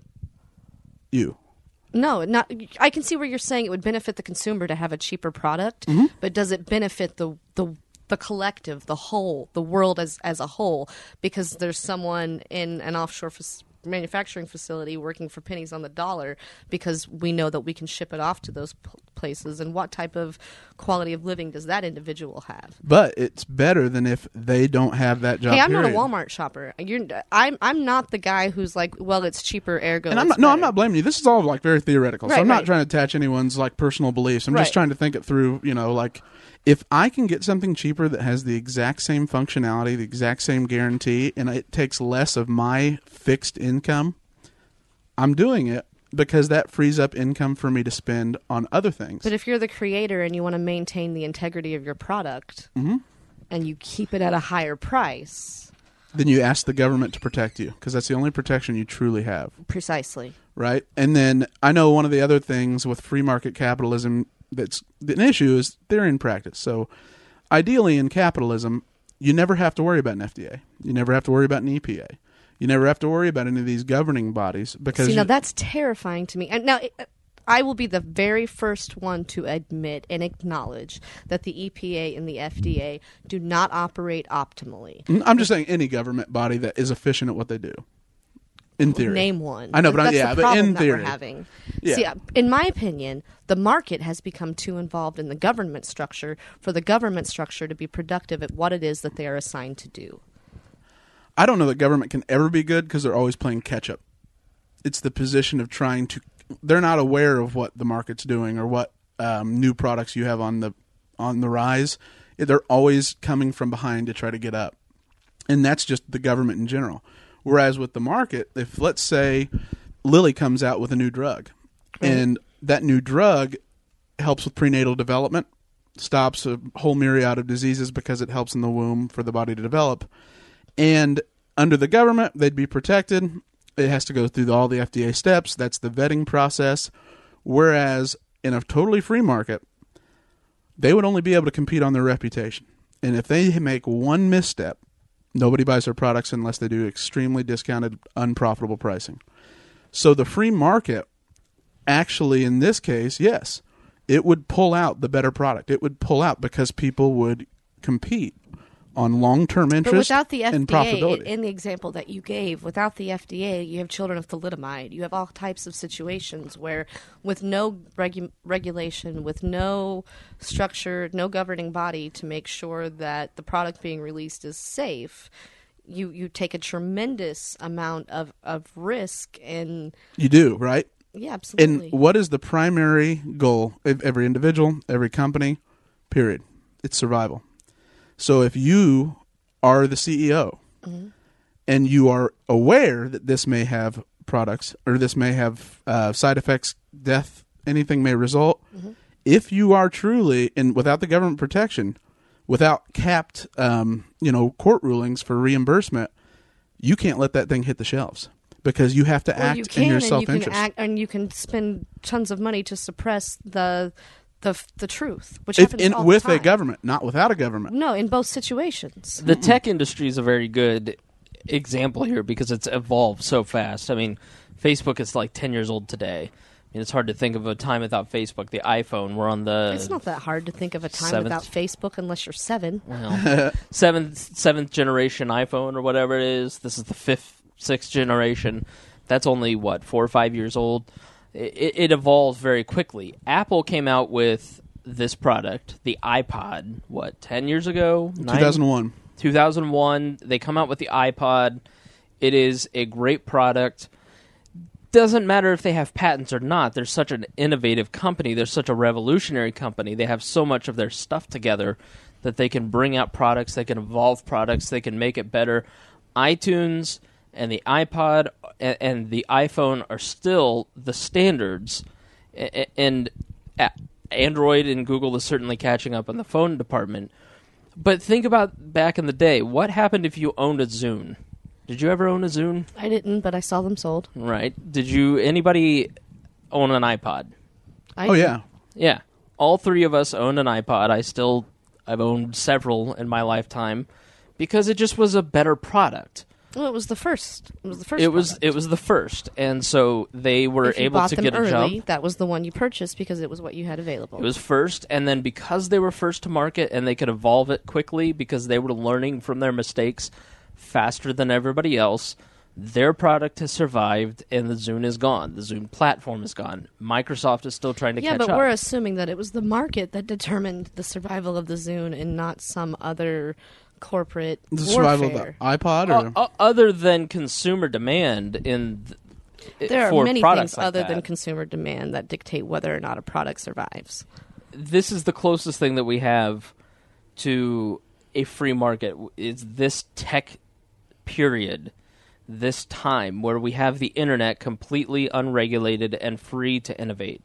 you? No, not. I can see where you're saying it would benefit the consumer to have a cheaper product, but does it benefit the collective, the whole, the world as a whole? Because there's someone in an offshore manufacturing facility working for pennies on the dollar because we know that we can ship it off to those places. And what type of quality of living does that individual have? But it's better than if they don't have that job. Hey, I'm not a period. Walmart shopper. I'm not the guy who's like, well, it's cheaper, ergo. And I'm not blaming you. This is all like very theoretical. So I'm not trying to attach anyone's like personal beliefs. I'm just trying to think it through. Like if I can get something cheaper that has the exact same functionality, the exact same guarantee, and it takes less of my fixed income, I'm doing it because that frees up income for me to spend on other things. But if you're the creator and you want to maintain the integrity of your product and you keep it at a higher price, then you ask the government to protect you because that's the only protection you truly have. Precisely. Right? And then I know one of the other things with free market capitalism that's an issue is theory and practice. So ideally in capitalism, you never have to worry about an FDA. You never have to worry about an EPA. You never have to worry about any of these governing bodies because now that's terrifying to me. And now I will be the very first one to admit and acknowledge that the EPA and the FDA do not operate optimally. I'm just saying any government body that is efficient at what they do. In theory. Name one. I know, but that's the but in problem theory. that we're having. Yeah. See, in my opinion, the market has become too involved in the government structure for the government structure to be productive at what it is that they are assigned to do. I don't know that government can ever be good because they're always playing catch-up. It's the position of trying to... They're not aware of what the market's doing or what new products you have on the rise. They're always coming from behind to try to get up. And that's just the government in general. Whereas with the market, if let's say Lilly comes out with a new drug and that new drug helps with prenatal development, stops a whole myriad of diseases because it helps in the womb for the body to develop, and under the government, they'd be protected. It has to go through all the FDA steps. That's the vetting process. Whereas in a totally free market, they would only be able to compete on their reputation. And if they make one misstep, nobody buys their products unless they do extremely discounted, unprofitable pricing. So the free market, actually, in this case, yes, it would pull out the better product. It would pull out because people would compete. on long-term But interest without the and FDA, profitability. in the example that you gave, without the FDA, you have children of thalidomide. You have all types of situations where, with no regulation, with no structure, no governing body to make sure that the product being released is safe, you take a tremendous amount of risk. And You do, right? yeah, absolutely. And what is the primary goal of every individual, every company, period? It's survival. So if you are the CEO and you are aware that this may have products or this may have side effects, death, anything may result, if you are truly, and without the government protection, without capped court rulings for reimbursement, you can't let that thing hit the shelves. Because you have to Well, act you can, in your and self-interest. You can act, and you can spend tons of money to suppress the truth, which happens all with the time. a government, not without a government. No, in both situations. The tech industry is a very good example here because it's evolved so fast. I mean, Facebook is like 10 years old today. I mean, it's hard to think of a time without Facebook. The iPhone, we're on the... It's not that hard to think of a time seventh- without Facebook unless you're 7. Well, seventh generation iPhone or whatever it is. This is the sixth generation. That's only, 4 or 5 years old. It evolved very quickly. Apple came out with this product, the iPod, 10 years ago? 2001. 2001. They come out with the iPod. It is a great product. Doesn't matter if they have patents or not. They're such an innovative company. They're such a revolutionary company. They have so much of their stuff together that they can bring out products. They can evolve products. They can make it better. iTunes and the iPod and the iPhone are still the standards. And Android and Google is certainly catching up in the phone department. But think about back in the day. What happened if you owned a Zune? Did you ever own a Zune? I didn't, but I saw them sold. Right. Did anybody own an iPod? Yeah. Yeah. All three of us owned an iPod. I've owned several in my lifetime because it just was a better product. Well, it was the first. It was the first. It was the first, and so they were if you able bought to them get early, a jump. that was the one you purchased because it was what you had available. It was first, and then because they were first to market and they could evolve it quickly because they were learning from their mistakes faster than everybody else, their product has survived, and the Zune is gone. The Zune platform is gone. Microsoft is still trying to catch up. Yeah, but we're assuming that it was the market that determined the survival of the Zune and not some other corporate The survival warfare. of the iPod? Or Other than consumer demand There for are many products things like other that. than consumer demand that dictate whether or not a product survives. This is the closest thing that we have to a free market. Is this tech period, this time where we have the internet completely unregulated and free to innovate.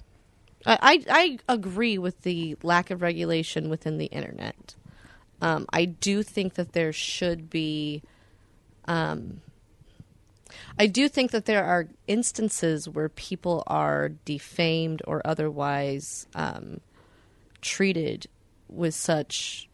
I agree with the lack of regulation within the internet. I do think that there should be. I do think that there are instances where people are defamed or otherwise treated with such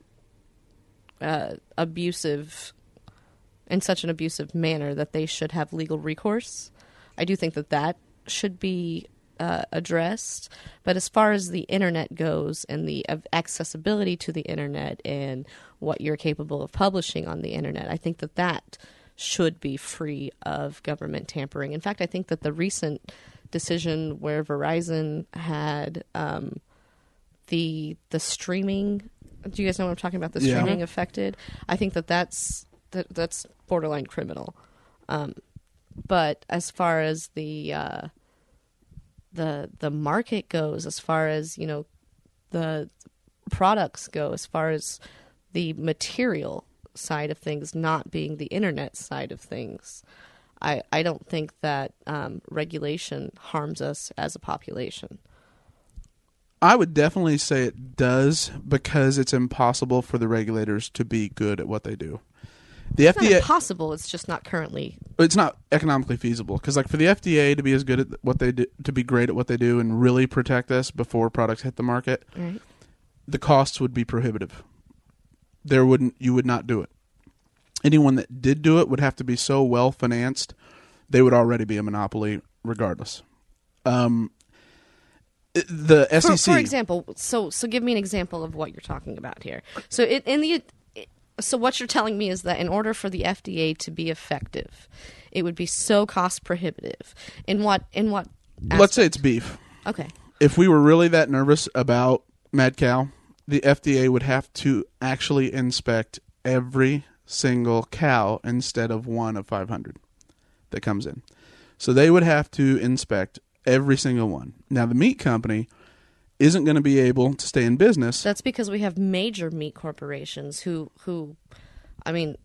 abusive, in such an abusive manner that they should have legal recourse. I do think that should be addressed. But as far as the internet goes and the accessibility to the internet and what you're capable of publishing on the internet, I think that should be free of government tampering. In fact, I think that the recent decision where Verizon had the streaming, do you guys know what I'm talking about? The streaming affected. I think that's borderline criminal. But as far as the market goes, as far as the products go, as far as the material side of things not being the internet side of things, I don't think that regulation harms us as a population. I would definitely say it does because it's impossible for the regulators to be good at what they do. The It's FDA, not impossible. It's just not currently. it's not economically feasible because, like, for the FDA to be as good at what they do, to be great at what they do, and really protect us before products hit the market, Right. the costs would be prohibitive. You would not do it. Anyone that did do it would have to be so well financed, they would already be a monopoly regardless. The SEC, For example, so give me an example of what you're talking about here. So So what you're telling me is that in order for the FDA to be effective, it would be so cost prohibitive. In what Let's say it's beef. Okay. If we were really that nervous about mad cow, the FDA would have to actually inspect every single cow instead of one of 500 that comes in. So they would have to inspect every single one. Now, the meat company isn't going to be able to stay in business. That's because we have major meat corporations who I mean,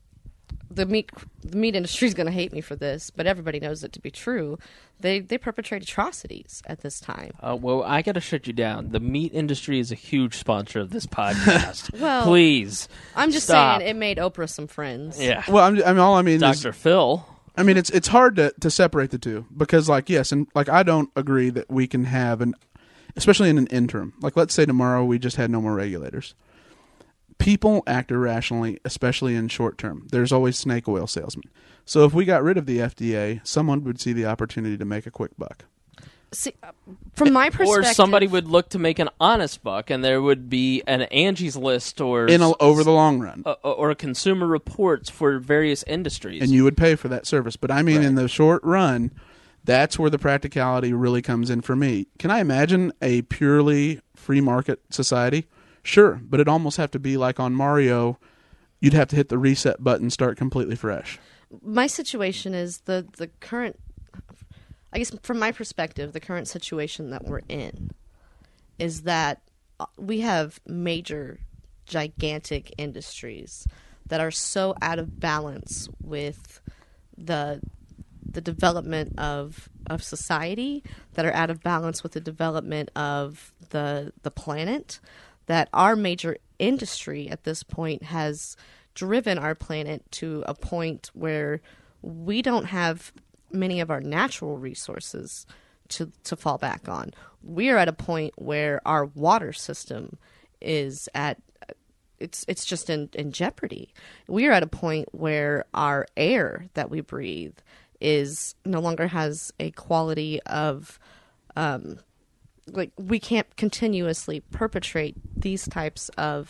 the meat industry is going to hate me for this, but everybody knows it to be true. They perpetrate atrocities at this time. Well, I got to shut you down. The meat industry is a huge sponsor of this podcast. Well, please, I'm just stop. saying it made Oprah some friends. Yeah. Well, all I mean is, Dr. Phil. I mean, it's hard to separate the two because, like, yes, and like I don't agree that we can have especially in an interim. Like, let's say tomorrow we just had no more regulators. People act irrationally, especially in short term. There's always snake oil salesmen. So if we got rid of the FDA, someone would see the opportunity to make a quick buck. See, from my perspective, Or somebody would look to make an honest buck, and there would be an Angie's List or Over the long run. or consumer reports for various industries. And you would pay for that service. But I mean, Right. in the short run, that's where the practicality really comes in for me. Can I imagine a purely free market society? Sure, but it'd almost have to be like on Mario. You'd have to hit the reset button, start completely fresh. my situation is the current, I guess from my perspective, the current situation that we're in is that we have major, gigantic industries that are so out of balance with the development of society, that are out of balance with the development of the planet, that our major industry at this point has driven our planet to a point where we don't have many of our natural resources to fall back on. We are at a point where our water system is at it's just in jeopardy. We are at a point where our air that we breathe is no longer has a quality of like we can't continuously perpetrate these types of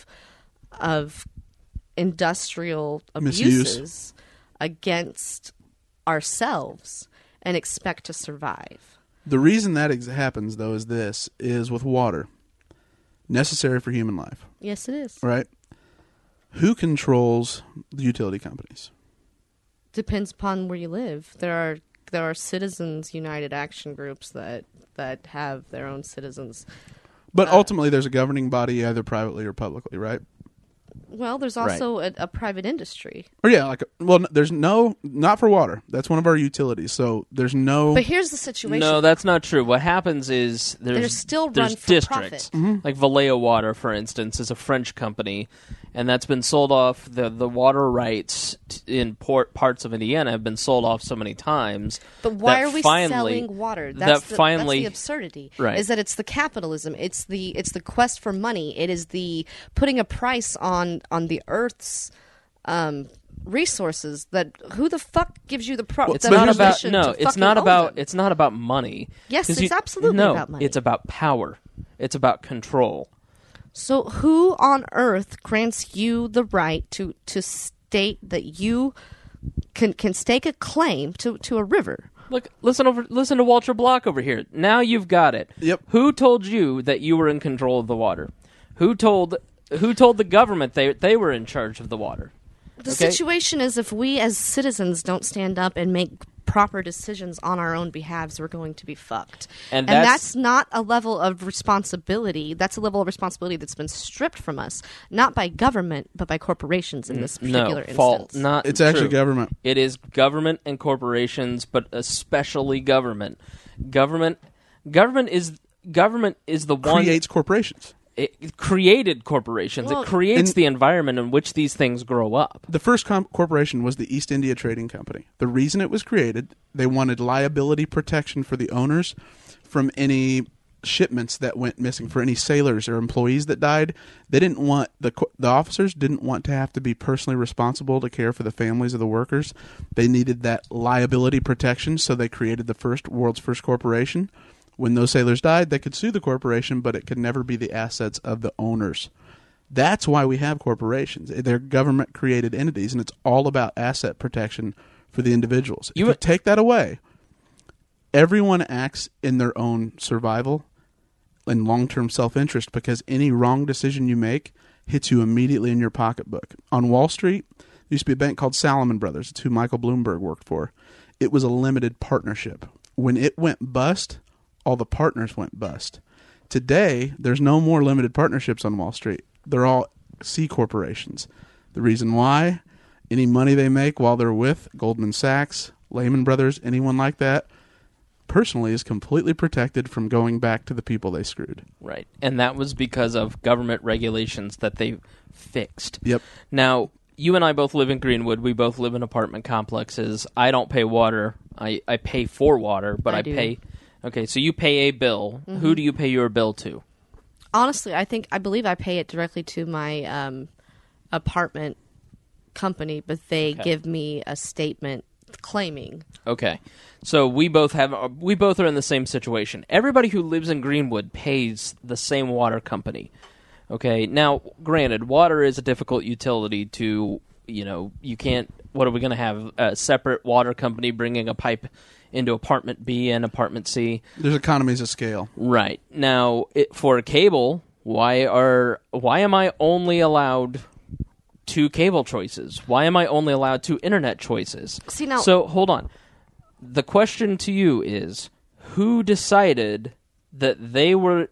industrial abuses Misuse. against ourselves and expect to survive. The reason that happens, though, is with water. Necessary for human life, Yes, it is. right? Who controls the utility companies? Depends upon where you live. There are citizens united action groups that have their own citizens. But ultimately, there's a governing body, either privately or publicly, right? Well, there's also a private industry. Or yeah, there's not for water. That's one of our utilities. So there's no. But here's the situation. No, that's not true. What happens is They're still there's run for districts. profit. Like Vallejo Water, for instance, is a French company, and that's been sold off. The water rights in parts of Indiana have been sold off so many times. But why that are we finally- selling water? that That's finally- the absurdity. Right. Is that it's the capitalism. It's the quest for money. It is the putting a price on the Earth's resources. That who the fuck gives you the It's not about permission to it's fucking not own about them? it's not about money. Yes, 'Cause it's absolutely no, about money. It's about power. It's about control. So who on earth grants you the right to state that you can stake a claim to a river? Look, listen to Walter Block over here. Now you've got it. Yep. Who told you that you were in control of the water? Who told the government they were in charge of the water? The Okay. situation is if we as citizens don't stand up and make proper decisions on our own behalves, we're going to be fucked. And that's not a level of responsibility. That's a level of responsibility that's been stripped from us, not by government, but by corporations in this particular fault. instance. Not It's actually true. government. It is government and corporations, but especially government. Government is the one Creates corporations. It created corporations. Well, it creates and- the environment in which these things grow up. The first corporation was the East India Trading Company. The reason it was created, they wanted liability protection for the owners from any shipments that went missing, for any sailors or employees that died. They didn't want the officers didn't want to have to be personally responsible to care for the families of the workers. They needed that liability protection, so they created the world's first corporation. When those sailors died, they could sue the corporation, but it could never be the assets of the owners. That's why we have corporations. They're government-created entities, and it's all about asset protection for the individuals. If you take that away, everyone acts in their own survival and long-term self-interest, because any wrong decision you make hits you immediately in your pocketbook. On Wall Street, there used to be a bank called Salomon Brothers. It's who Michael Bloomberg worked for. It was a limited partnership. When it went bust, all the partners went bust. Today, there's no more limited partnerships on Wall Street. They're all C corporations. The reason why, any money they make while they're with Goldman Sachs, Lehman Brothers, anyone like that, personally is completely protected from going back to the people they screwed. Right. And that was because of government regulations that they fixed. Yep. Now, you and I both live in Greenwood. We both live in apartment complexes. I don't pay water. I pay for water, but I pay... Okay, so you pay a bill. Mm-hmm. Who do you pay your bill to? Honestly, I believe I pay it directly to my apartment company, but they give me a statement claiming. Okay, so we both are in the same situation. Everybody who lives in Greenwood pays the same water company. Okay, now granted, water is a difficult utility to, you can't. What are we going to have? A separate water company bringing a pipe into apartment B and apartment C? There's economies of scale. Right. Now, for a cable, why am I only allowed 2 cable choices? Why am I only allowed 2 internet choices? So, hold on. The question to you is, who decided that they were...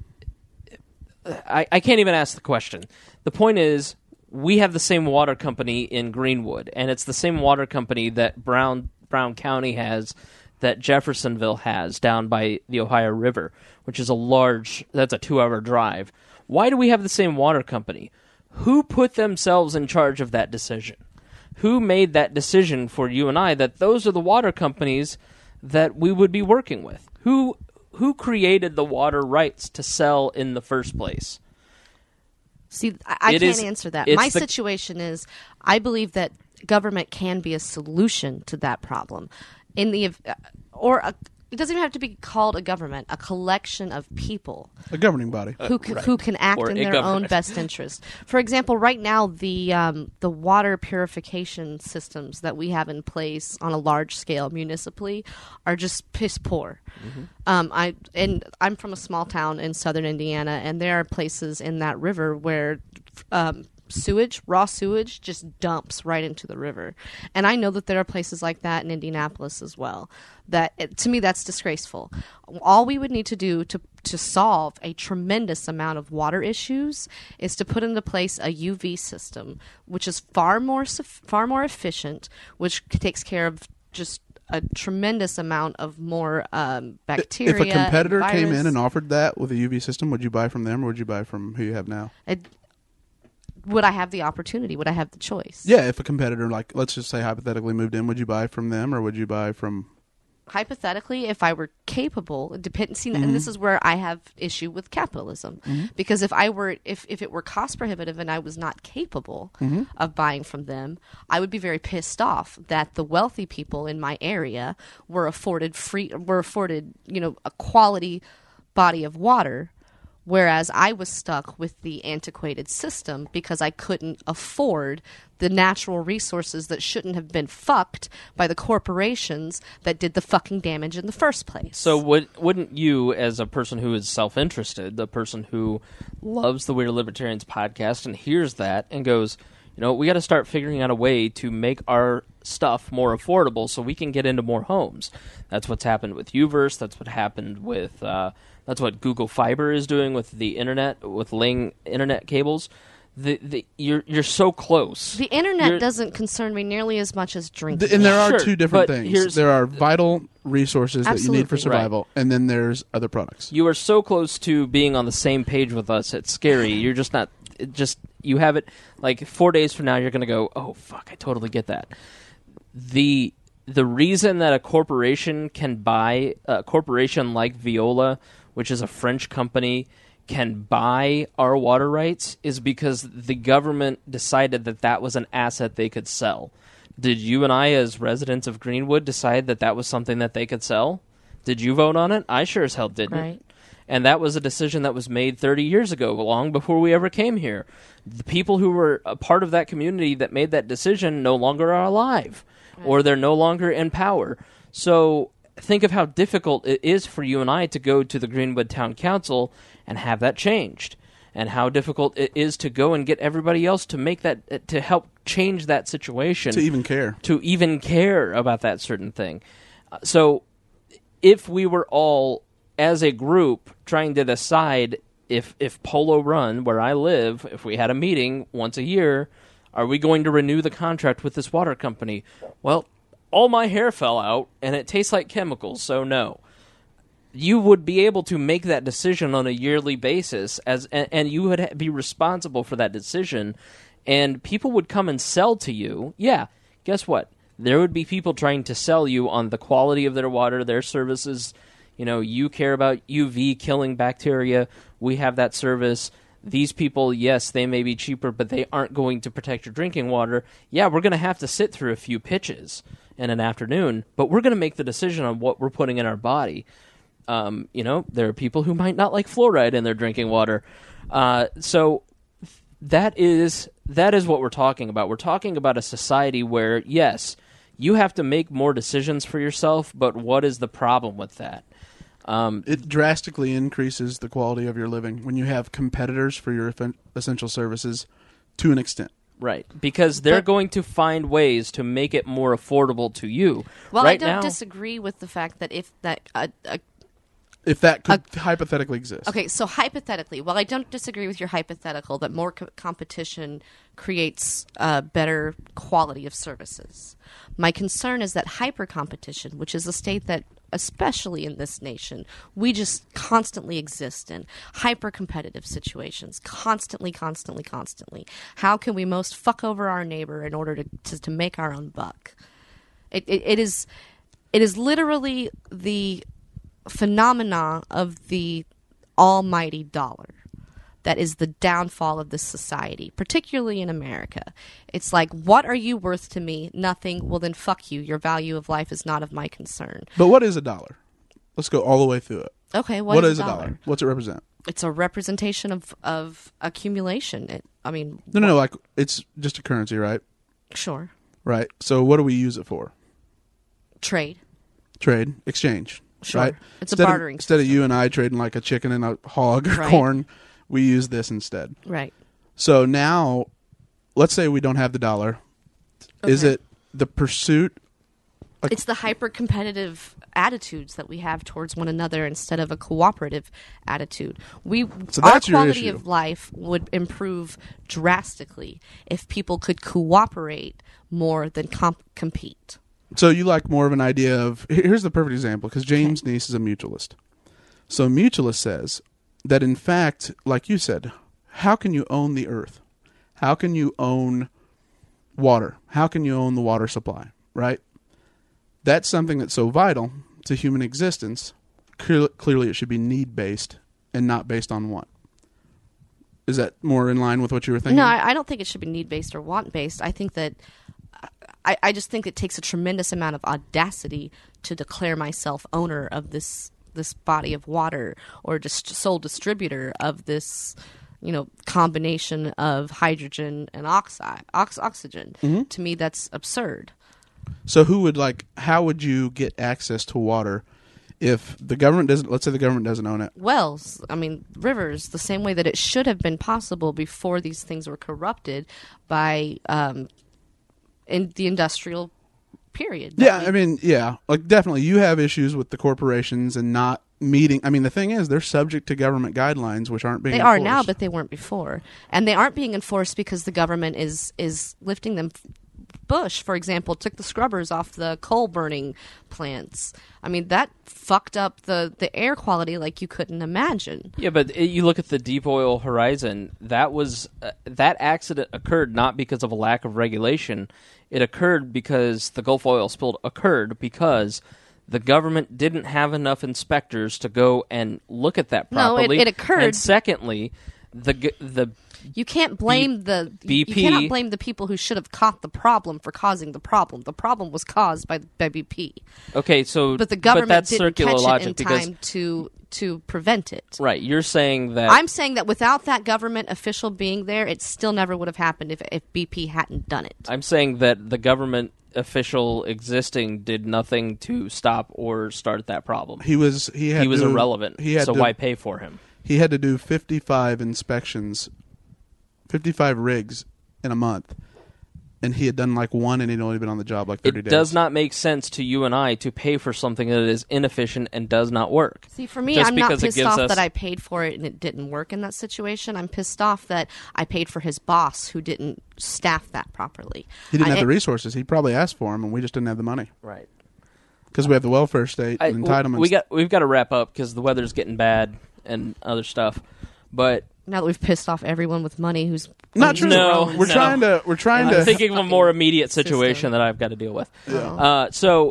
I can't even ask the question. The point is, we have the same water company in Greenwood, and it's the same water company that Brown County has, that Jeffersonville has down by the Ohio River, which is that's a 2-hour drive. Why do we have the same water company? Who put themselves in charge of that decision? Who made that decision for you and I that those are the water companies that we would be working with? Who created the water rights to sell in the first place? See, I can't answer that. My situation is, I believe that government can be a solution to that problem. It doesn't even have to be called a government, a collection of people. A governing body. Who can act in their own best interest. For example, right now, the water purification systems that we have in place on a large scale municipally are just piss poor. Mm-hmm. I'm from a small town in southern Indiana, and there are places in that river where raw sewage just dumps right into the river. And I know that there are places like that in Indianapolis as well. To me, that's disgraceful. All we would need to do to solve a tremendous amount of water issues is to put into place a UV system, which is far more efficient, which takes care of just a tremendous amount of more bacteria. If a competitor and came in and offered that with a UV system, would you buy from them or would you buy from who you have now? Would I have the opportunity? Would I have the choice? Yeah, if a competitor, like, let's just say hypothetically moved in, would you buy from them or would you buy from... Hypothetically, if I were capable, and this is where I have issue with capitalism, because if it were cost prohibitive and I was not capable of buying from them, I would be very pissed off that the wealthy people in my area were afforded a quality body of water, whereas I was stuck with the antiquated system because I couldn't afford the natural resources that shouldn't have been fucked by the corporations that did the fucking damage in the first place. So wouldn't you, as a person who is self-interested, the person who loves the Weird Libertarians podcast and hears that and goes, we got to start figuring out a way to make our stuff more affordable so we can get into more homes. That's what's happened with Uverse. That's what happened with... That's what Google Fiber is doing with the internet, with laying internet cables. You're so close. The internet doesn't concern me nearly as much as drinking. And there are two different things. There are vital resources that you need for survival, and then there's other products. You are so close to being on the same page with us. It's scary. You're just not. You have it like 4 days from now. You're going to go, oh fuck! I totally get that. The reason that a corporation can buy a corporation like Veolia, which is a French company, can buy our water rights is because the government decided that was an asset they could sell. Did you and I, as residents of Greenwood, decide that was something that they could sell? Did you vote on it? I sure as hell didn't. Right. And that was a decision that was made 30 years ago, long before we ever came here. The people who were a part of that community that made that decision no longer are alive, or they're no longer in power. So think of how difficult it is for you and I to go to the Greenwood Town Council and have that changed, and how difficult it is to go and get everybody else to make that, to help change that situation. To even care about that certain thing. So if we were all, as a group, trying to decide if Polo Run, where I live, if we had a meeting once a year, are we going to renew the contract with this water company? Well, all my hair fell out, and it tastes like chemicals, so no. You would be able to make that decision on a yearly basis, and you would be responsible for that decision, and people would come and sell to you. Yeah, guess what? There would be people trying to sell you on the quality of their water, their services. You know, you care about UV killing bacteria. We have that service. These people, yes, they may be cheaper, but they aren't going to protect your drinking water. Yeah, we're going to have to sit through a few pitches in an afternoon, but we're going to make the decision on what we're putting in our body. You know, there are people who might not like fluoride in their drinking water. So that is what we're talking about. We're talking about a society where, yes, you have to make more decisions for yourself, but what is the problem with that? It drastically increases the quality of your living when you have competitors for your essential services to an extent. Right, because they're going to find ways to make it more affordable to you. Well, right I don't now, disagree with the fact that if that could hypothetically exist. Okay, so hypothetically, while I don't disagree with your hypothetical that more competition creates better quality of services, my concern is that hyper-competition, which is a state that, especially in this nation, we just constantly exist in, hyper-competitive situations, constantly. How can we most fuck over our neighbor in order to make our own buck? It is literally the phenomena of the almighty dollar that is the downfall of this society, particularly in America. It's like, what are you worth to me? Nothing. Well, then fuck you. Your value of life is not of my concern. But what is a dollar? Let's go all the way through it. Okay, what is a dollar? What's it represent? It's a representation of accumulation. No, like it's just a currency, right? Sure. Right. So what do we use it for? Trade, exchange. Sure. Right? It's a bartering Instead of system. you and I trading like a chicken and a hog or Right. corn, we use this instead. Right. So now, let's say we don't have the dollar. Okay. Is it the pursuit? It's the hyper-competitive attitudes that we have towards one another instead of a cooperative attitude. So our that's your quality issue. of life would improve drastically if people could cooperate more than compete. So you like more of an idea of, here's the perfect example, because James Neese is a mutualist. So a mutualist says that, in fact, like you said, how can you own the earth? How can you own water? How can you own the water supply, right? That's something that's so vital to human existence. Clearly it should be need-based and not based on want. Is that more in line with what you were thinking? No, I don't think it should be need-based or want-based. I think that I just think it takes a tremendous amount of audacity to declare myself owner of this body of water, or just sole distributor of this, combination of hydrogen and oxygen. Mm-hmm. To me, that's absurd. So how would you get access to water if the government doesn't, let's say the government doesn't own it? Wells, rivers, the same way that it should have been possible before these things were corrupted by in the industrial period. Definitely you have issues with the corporations and not meeting. The thing is, they're subject to government guidelines which aren't being enforced. They are now, but they weren't before. And they aren't being enforced because the government is lifting them. Bush, for example, took the scrubbers off the coal-burning plants. That fucked up the air quality like you couldn't imagine. Yeah, but you look at the Deepwater Horizon, that accident occurred not because of a lack of regulation. It occurred because the Gulf oil spill occurred because the government didn't have enough inspectors to go and look at that properly. No, it occurred. And secondly, the You can't blame you BP. cannot blame the people who should have caught the problem for causing the problem. The problem was caused by BP. okay, so But the government that's didn't circular catch logic it in because time to prevent it. right, you're saying that I'm saying that without that government official being there, it still never would have happened if BP hadn't done it. I'm saying that the government official existing did nothing to stop or start that problem. He was irrelevant. He had so to, why pay for him? He had to do 55 inspections, 55 rigs in a month, and he had done like one, and he'd only been on the job like 30 days. It does not make sense to you and I to pay for something that is inefficient and does not work. See, for me, Just I'm not because it pissed gives off us- that I paid for it and it didn't work in that situation. I'm pissed off that I paid for his boss who didn't staff that properly. He didn't have the resources. He probably asked for them, and we just didn't have the money Right. because we have the welfare state and entitlements. We've got to wrap up because the weather's getting bad and other stuff. But Now that we've pissed off everyone with money who's Not true. No, we're no. trying I'm to. thinking of a more immediate system. situation that I've got to deal with. Yeah. So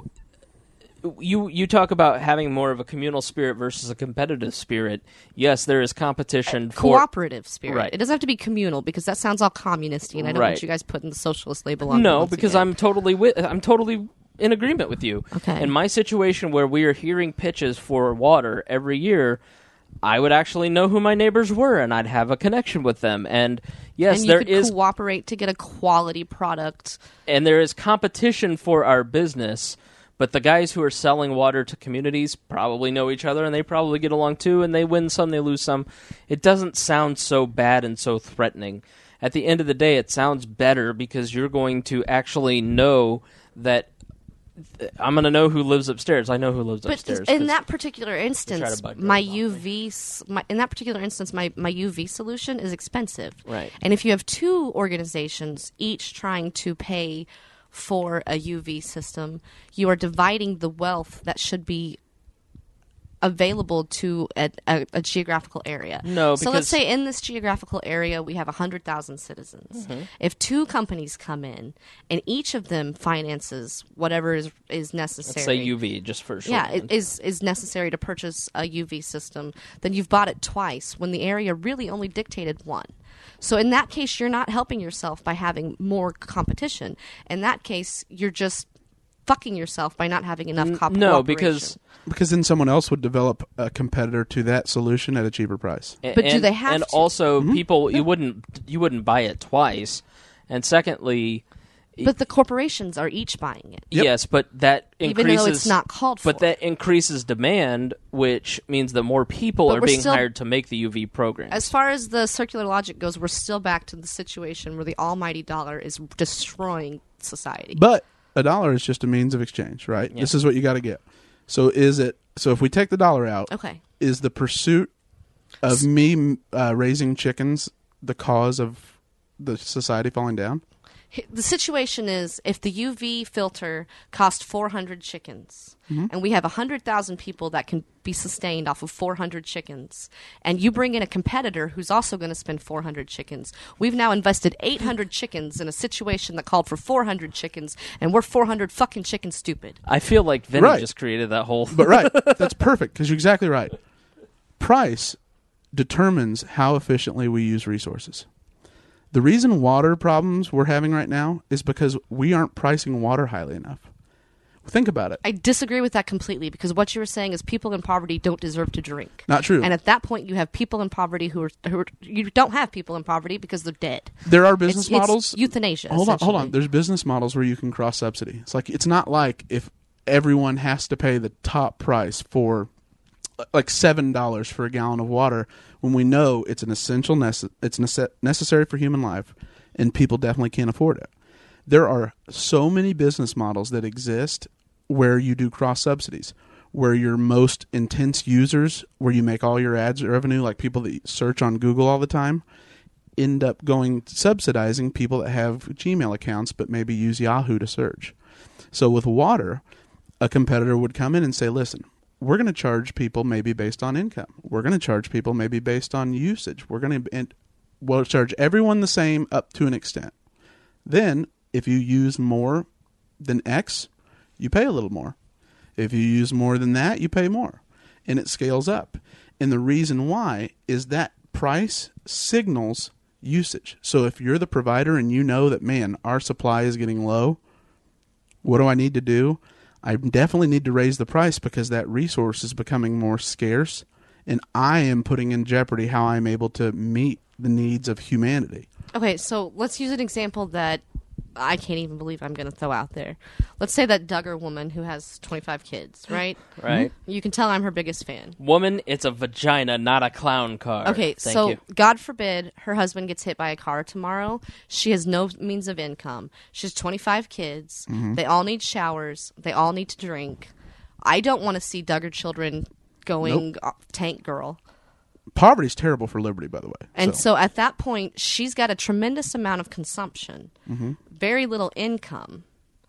you talk about having more of a communal spirit versus a competitive spirit. Yes, there is competition for cooperative spirit. Right. It doesn't have to be communal because that sounds all communisty, and I don't Right. want you guys putting the socialist label on. No, once because again. I'm totally in agreement with you. Okay. In my situation where we are hearing pitches for water every year, I would actually know who my neighbors were and I'd have a connection with them. And yes, and you there could is cooperate to get a quality product. and there is competition for our business, but the guys who are selling water to communities probably know each other and they probably get along too, and they win some, they lose some. It doesn't sound so bad and so threatening. At the end of the day, it sounds better because you're going to actually know that I'm going to know who lives upstairs. I know who lives But upstairs. in 'cause- that particular instance, bug my drugs off UV, in that particular instance, my UV solution is expensive. Right. And if you have two organizations each trying to pay for a UV system, you are dividing the wealth that should be available to a geographical area. No, so let's because- say in this geographical area we have 100,000 citizens. Mm-hmm. If two companies come in and each of them finances whatever is necessary, let's say UV, just for sure. yeah, it is necessary to purchase a UV system, then you've bought it twice when the area really only dictated one. So in that case, you're not helping yourself by having more competition. In that case, you're just fucking yourself by not having enough cooperation. No, because Because then someone else would develop a competitor to that solution at a cheaper price. But do they have and to? also people you wouldn't buy it twice. And secondly, But the corporations are each buying it. Yep. yes, but that Even increases though it's not called for. But that increases demand, which means that more people But are we're being still- hired to make the UV program. As far as the circular logic goes, we're still back to the situation where the almighty dollar is destroying society. But a dollar is just a means of exchange, right? Yeah. This is what you got to get. So if we take the dollar out, Okay. is the pursuit of me raising chickens the cause of the society falling down? The situation is if the UV filter cost 400 chickens Mm-hmm. and we have 100,000 people that can be sustained off of 400 chickens and you bring in a competitor who's also going to spend 400 chickens, we've now invested 800 chickens in a situation that called for 400 chickens and we're 400 fucking chicken stupid. I feel like Vinny Right. just created that whole. But right, that's perfect because you're exactly right. Price determines how efficiently we use resources. The reason water problems we're having right now is because we aren't pricing water highly enough. Think about it. I disagree with that completely because what you were saying is people in poverty don't deserve to drink. Not true. And at that point, you have people in poverty who are you don't have people in poverty because they're dead. There are business models. It's euthanasia. Hold on. essentially. There's business models where you can cross subsidy. It's not like if everyone has to pay the top price for like $7 for a gallon of water when we know it's an essential necessary for human life and people definitely can't afford it. There are so many business models that exist where you do cross subsidies, where your most intense users, where you make all your ads revenue, like people that search on Google all the time, end up going subsidizing people that have Gmail accounts but maybe use Yahoo to search. So with water, a competitor would come in and say, listen, we're going to charge people maybe based on income. We're going to charge people maybe based on usage. We'll charge everyone the same up to an extent. Then if you use more than X, you pay a little more. If you use more than that, you pay more. And it scales up. And the reason why is that price signals usage. So if you're the provider and you know that, man, our supply is getting low, what do I need to do? I definitely need to raise the price because that resource is becoming more scarce, and I am putting in jeopardy how I'm able to meet the needs of humanity. Okay, so let's use an example that I can't even believe I'm going to throw out there. Let's say that Duggar woman who has 25 kids, right? Right. You can tell I'm her biggest fan. Woman, it's a vagina, not a clown car. Okay, Thank so you. God forbid her husband gets hit by a car tomorrow. She has no means of income. She has 25 kids. They all need showers. They all need to drink. I don't want to see Duggar children going tank girl. Poverty's terrible for liberty, by the way. And so at that point, she's got a tremendous amount of consumption, very little income.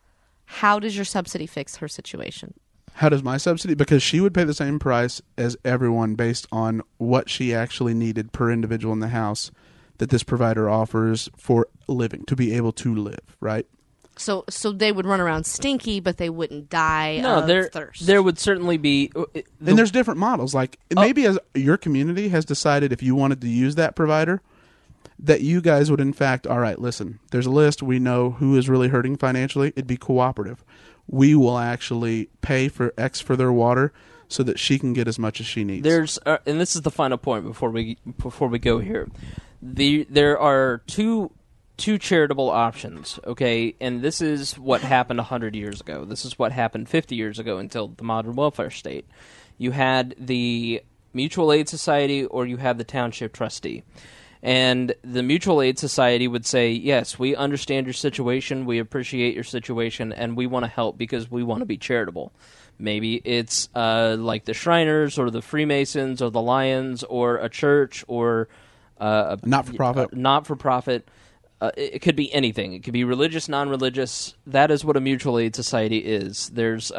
How does your subsidy fix her situation? How does my subsidy? Because she would pay the same price as everyone based on what she actually needed per individual in the house that this provider offers for living, to be able to live, right? So they would run around stinky, but they wouldn't die of thirst. There would certainly be... And there's different models. Like maybe as your community has decided if you wanted to use that provider, that you guys would in fact, all right, listen, there's a list. We know who is really hurting financially. It'd be cooperative. We will actually pay for X for their water so that she can get as much as she needs. There's and this is the final point before we go here. There are two charitable options, okay? And this is what happened 100 years ago. This is what happened 50 years ago until the modern welfare state. You had the mutual aid society or you had the township trustee. And the mutual aid society would say, yes, we understand your situation, we appreciate your situation, and we want to help because we want to be charitable. Maybe it's like the Shriners or the Freemasons or the Lions or a church or a not-for-profit. Not-for-profit. It could be anything. It could be religious, non-religious. That is what a mutual aid society is. There's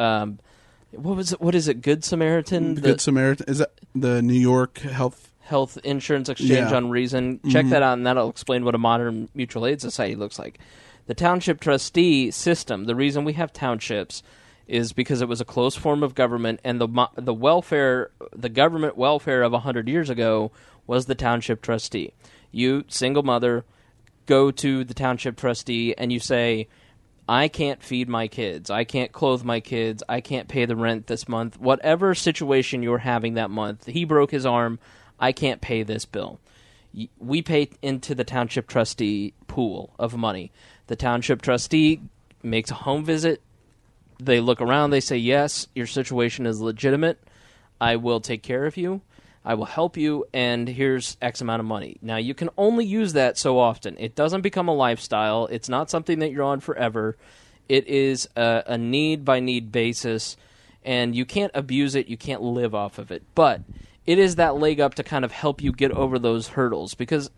what is it? Good Samaritan. Good Samaritan, is that the New York Health Insurance Exchange on Reason. Check that out, and that'll explain what a modern mutual aid society looks like. The township trustee system. The reason we have townships is because it was a closed form of government, and the welfare, the government welfare of 100 years ago was the township trustee. You, single mother, go to the township trustee and you say, I can't feed my kids, I can't clothe my kids, I can't pay the rent this month, whatever situation you're having that month, he broke his arm, I can't pay this bill. We pay into the township trustee pool of money. The township trustee makes a home visit, they look around, they say, yes, your situation is legitimate, I will take care of you, I will help you, and here's X amount of money. Now, you can only use that so often. It doesn't become a lifestyle. It's not something that you're on forever. It is a need-by-need basis, and you can't abuse it. You can't live off of it. But it is that leg up to kind of help you get over those hurdles, because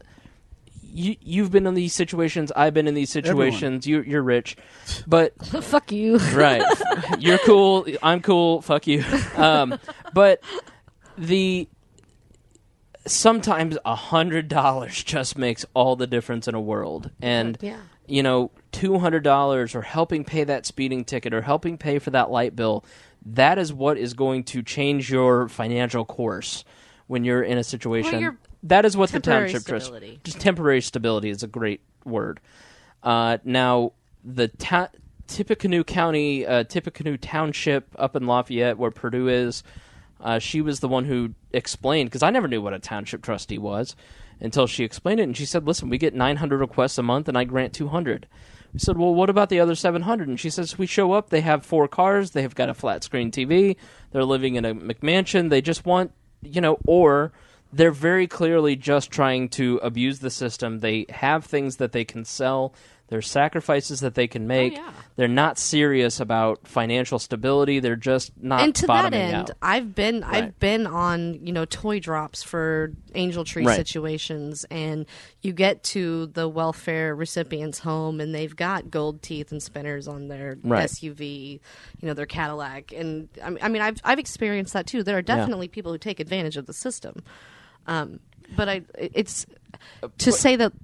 you've been in these situations. I've been in these situations. You're rich. But fuck you. Right. You're cool. I'm cool. Fuck you. But sometimes $100 just makes all the difference in a world. And, $200 or helping pay that speeding ticket or helping pay for that light bill, that is what is going to change your financial course when you're in a situation. That is what the township trust. Just temporary stability is a great word. Now, the Tippecanoe County, Tippecanoe Township up in Lafayette, where Purdue is, she was the one who explained, because I never knew what a township trustee was until she explained it, and she said, listen, we get 900 requests a month, and I grant 200. We said, well, what about the other 700? And she says, we show up, they have 4 cars, they have got a flat-screen TV, they're living in a McMansion, they just want, or they're very clearly just trying to abuse the system. They have things that they can sell. There's sacrifices that they can make. Oh, yeah. They're not serious about financial stability. They're just not and to bottoming that end, out. I've been on toy drops for Angel Tree situations, and you get to the welfare recipient's home, and they've got gold teeth and spinners on their SUV, their Cadillac, and I mean I've experienced that too. There are definitely people who take advantage of the system, but it's to say that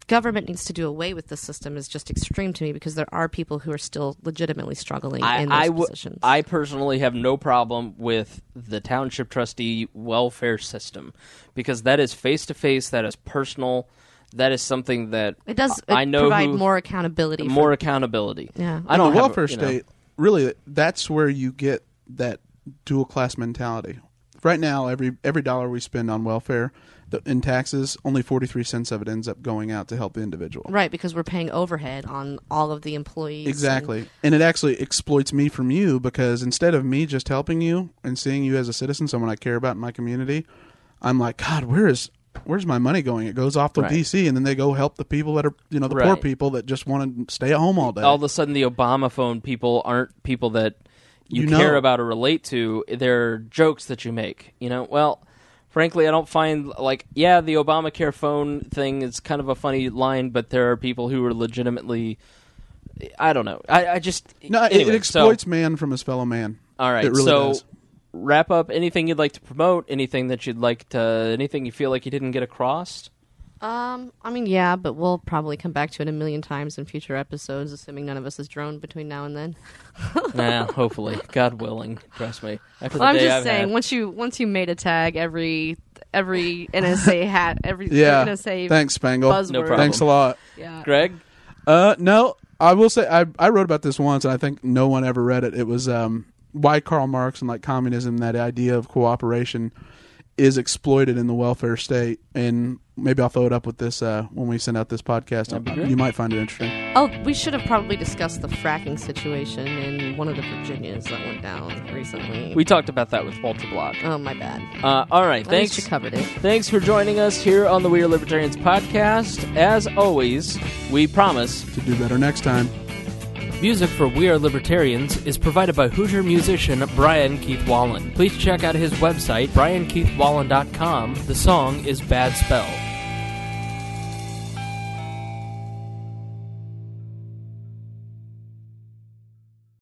government needs to do away with the system is just extreme to me, because there are people who are still legitimately struggling in those positions. I personally have no problem with the township trustee welfare system, because that is face-to-face, that is personal, that is something that it does I know provide more accountability. More accountability. Yeah. I don't the have welfare state, really, that's where you get that dual-class mentality. Right now, every dollar we spend on welfare in taxes, only 43 cents of it ends up going out to help the individual. Right, because we're paying overhead on all of the employees. Exactly. And it actually exploits me from you, because instead of me just helping you and seeing you as a citizen, someone I care about in my community, I'm like, God, where's my money going? It goes off to DC, and then they go help the people that are, the poor people that just want to stay at home all day. All of a sudden, the Obama phone people aren't people that you care about or relate to. They're jokes that you make. Well, frankly, I don't find, the Obamacare phone thing is kind of a funny line, but there are people who are legitimately, I don't know. It exploits man from his fellow man. All right, it really does. Wrap up. Anything you'd like to promote? Anything that anything you feel like you didn't get across? But we'll probably come back to it a million times in future episodes, assuming none of us is droned between now and then. Hopefully, God willing. Trust me. I'm just saying, once you made a tag, every NSA hat, every NSA thanks, Spangle. buzzword. No problem. Thanks a lot. Yeah. Greg? No, I will say I wrote about this once, and I think no one ever read it. It was why Karl Marx and communism, that idea of cooperation, is exploited in the welfare state. And maybe I'll throw it up with this when we send out this podcast. You might find it interesting. Oh, we should have probably discussed the fracking situation in one of the Virginias that went down recently. We talked about that with Walter Block. Oh, my bad. All right, thanks. At least you covered it. Thanks for joining us here on the We Are Libertarians podcast. As always, we promise to do better next time. Music for We Are Libertarians is provided by Hoosier musician Brian Keith Wallen. Please check out his website, briankeithwallen.com. The song is Bad Spell.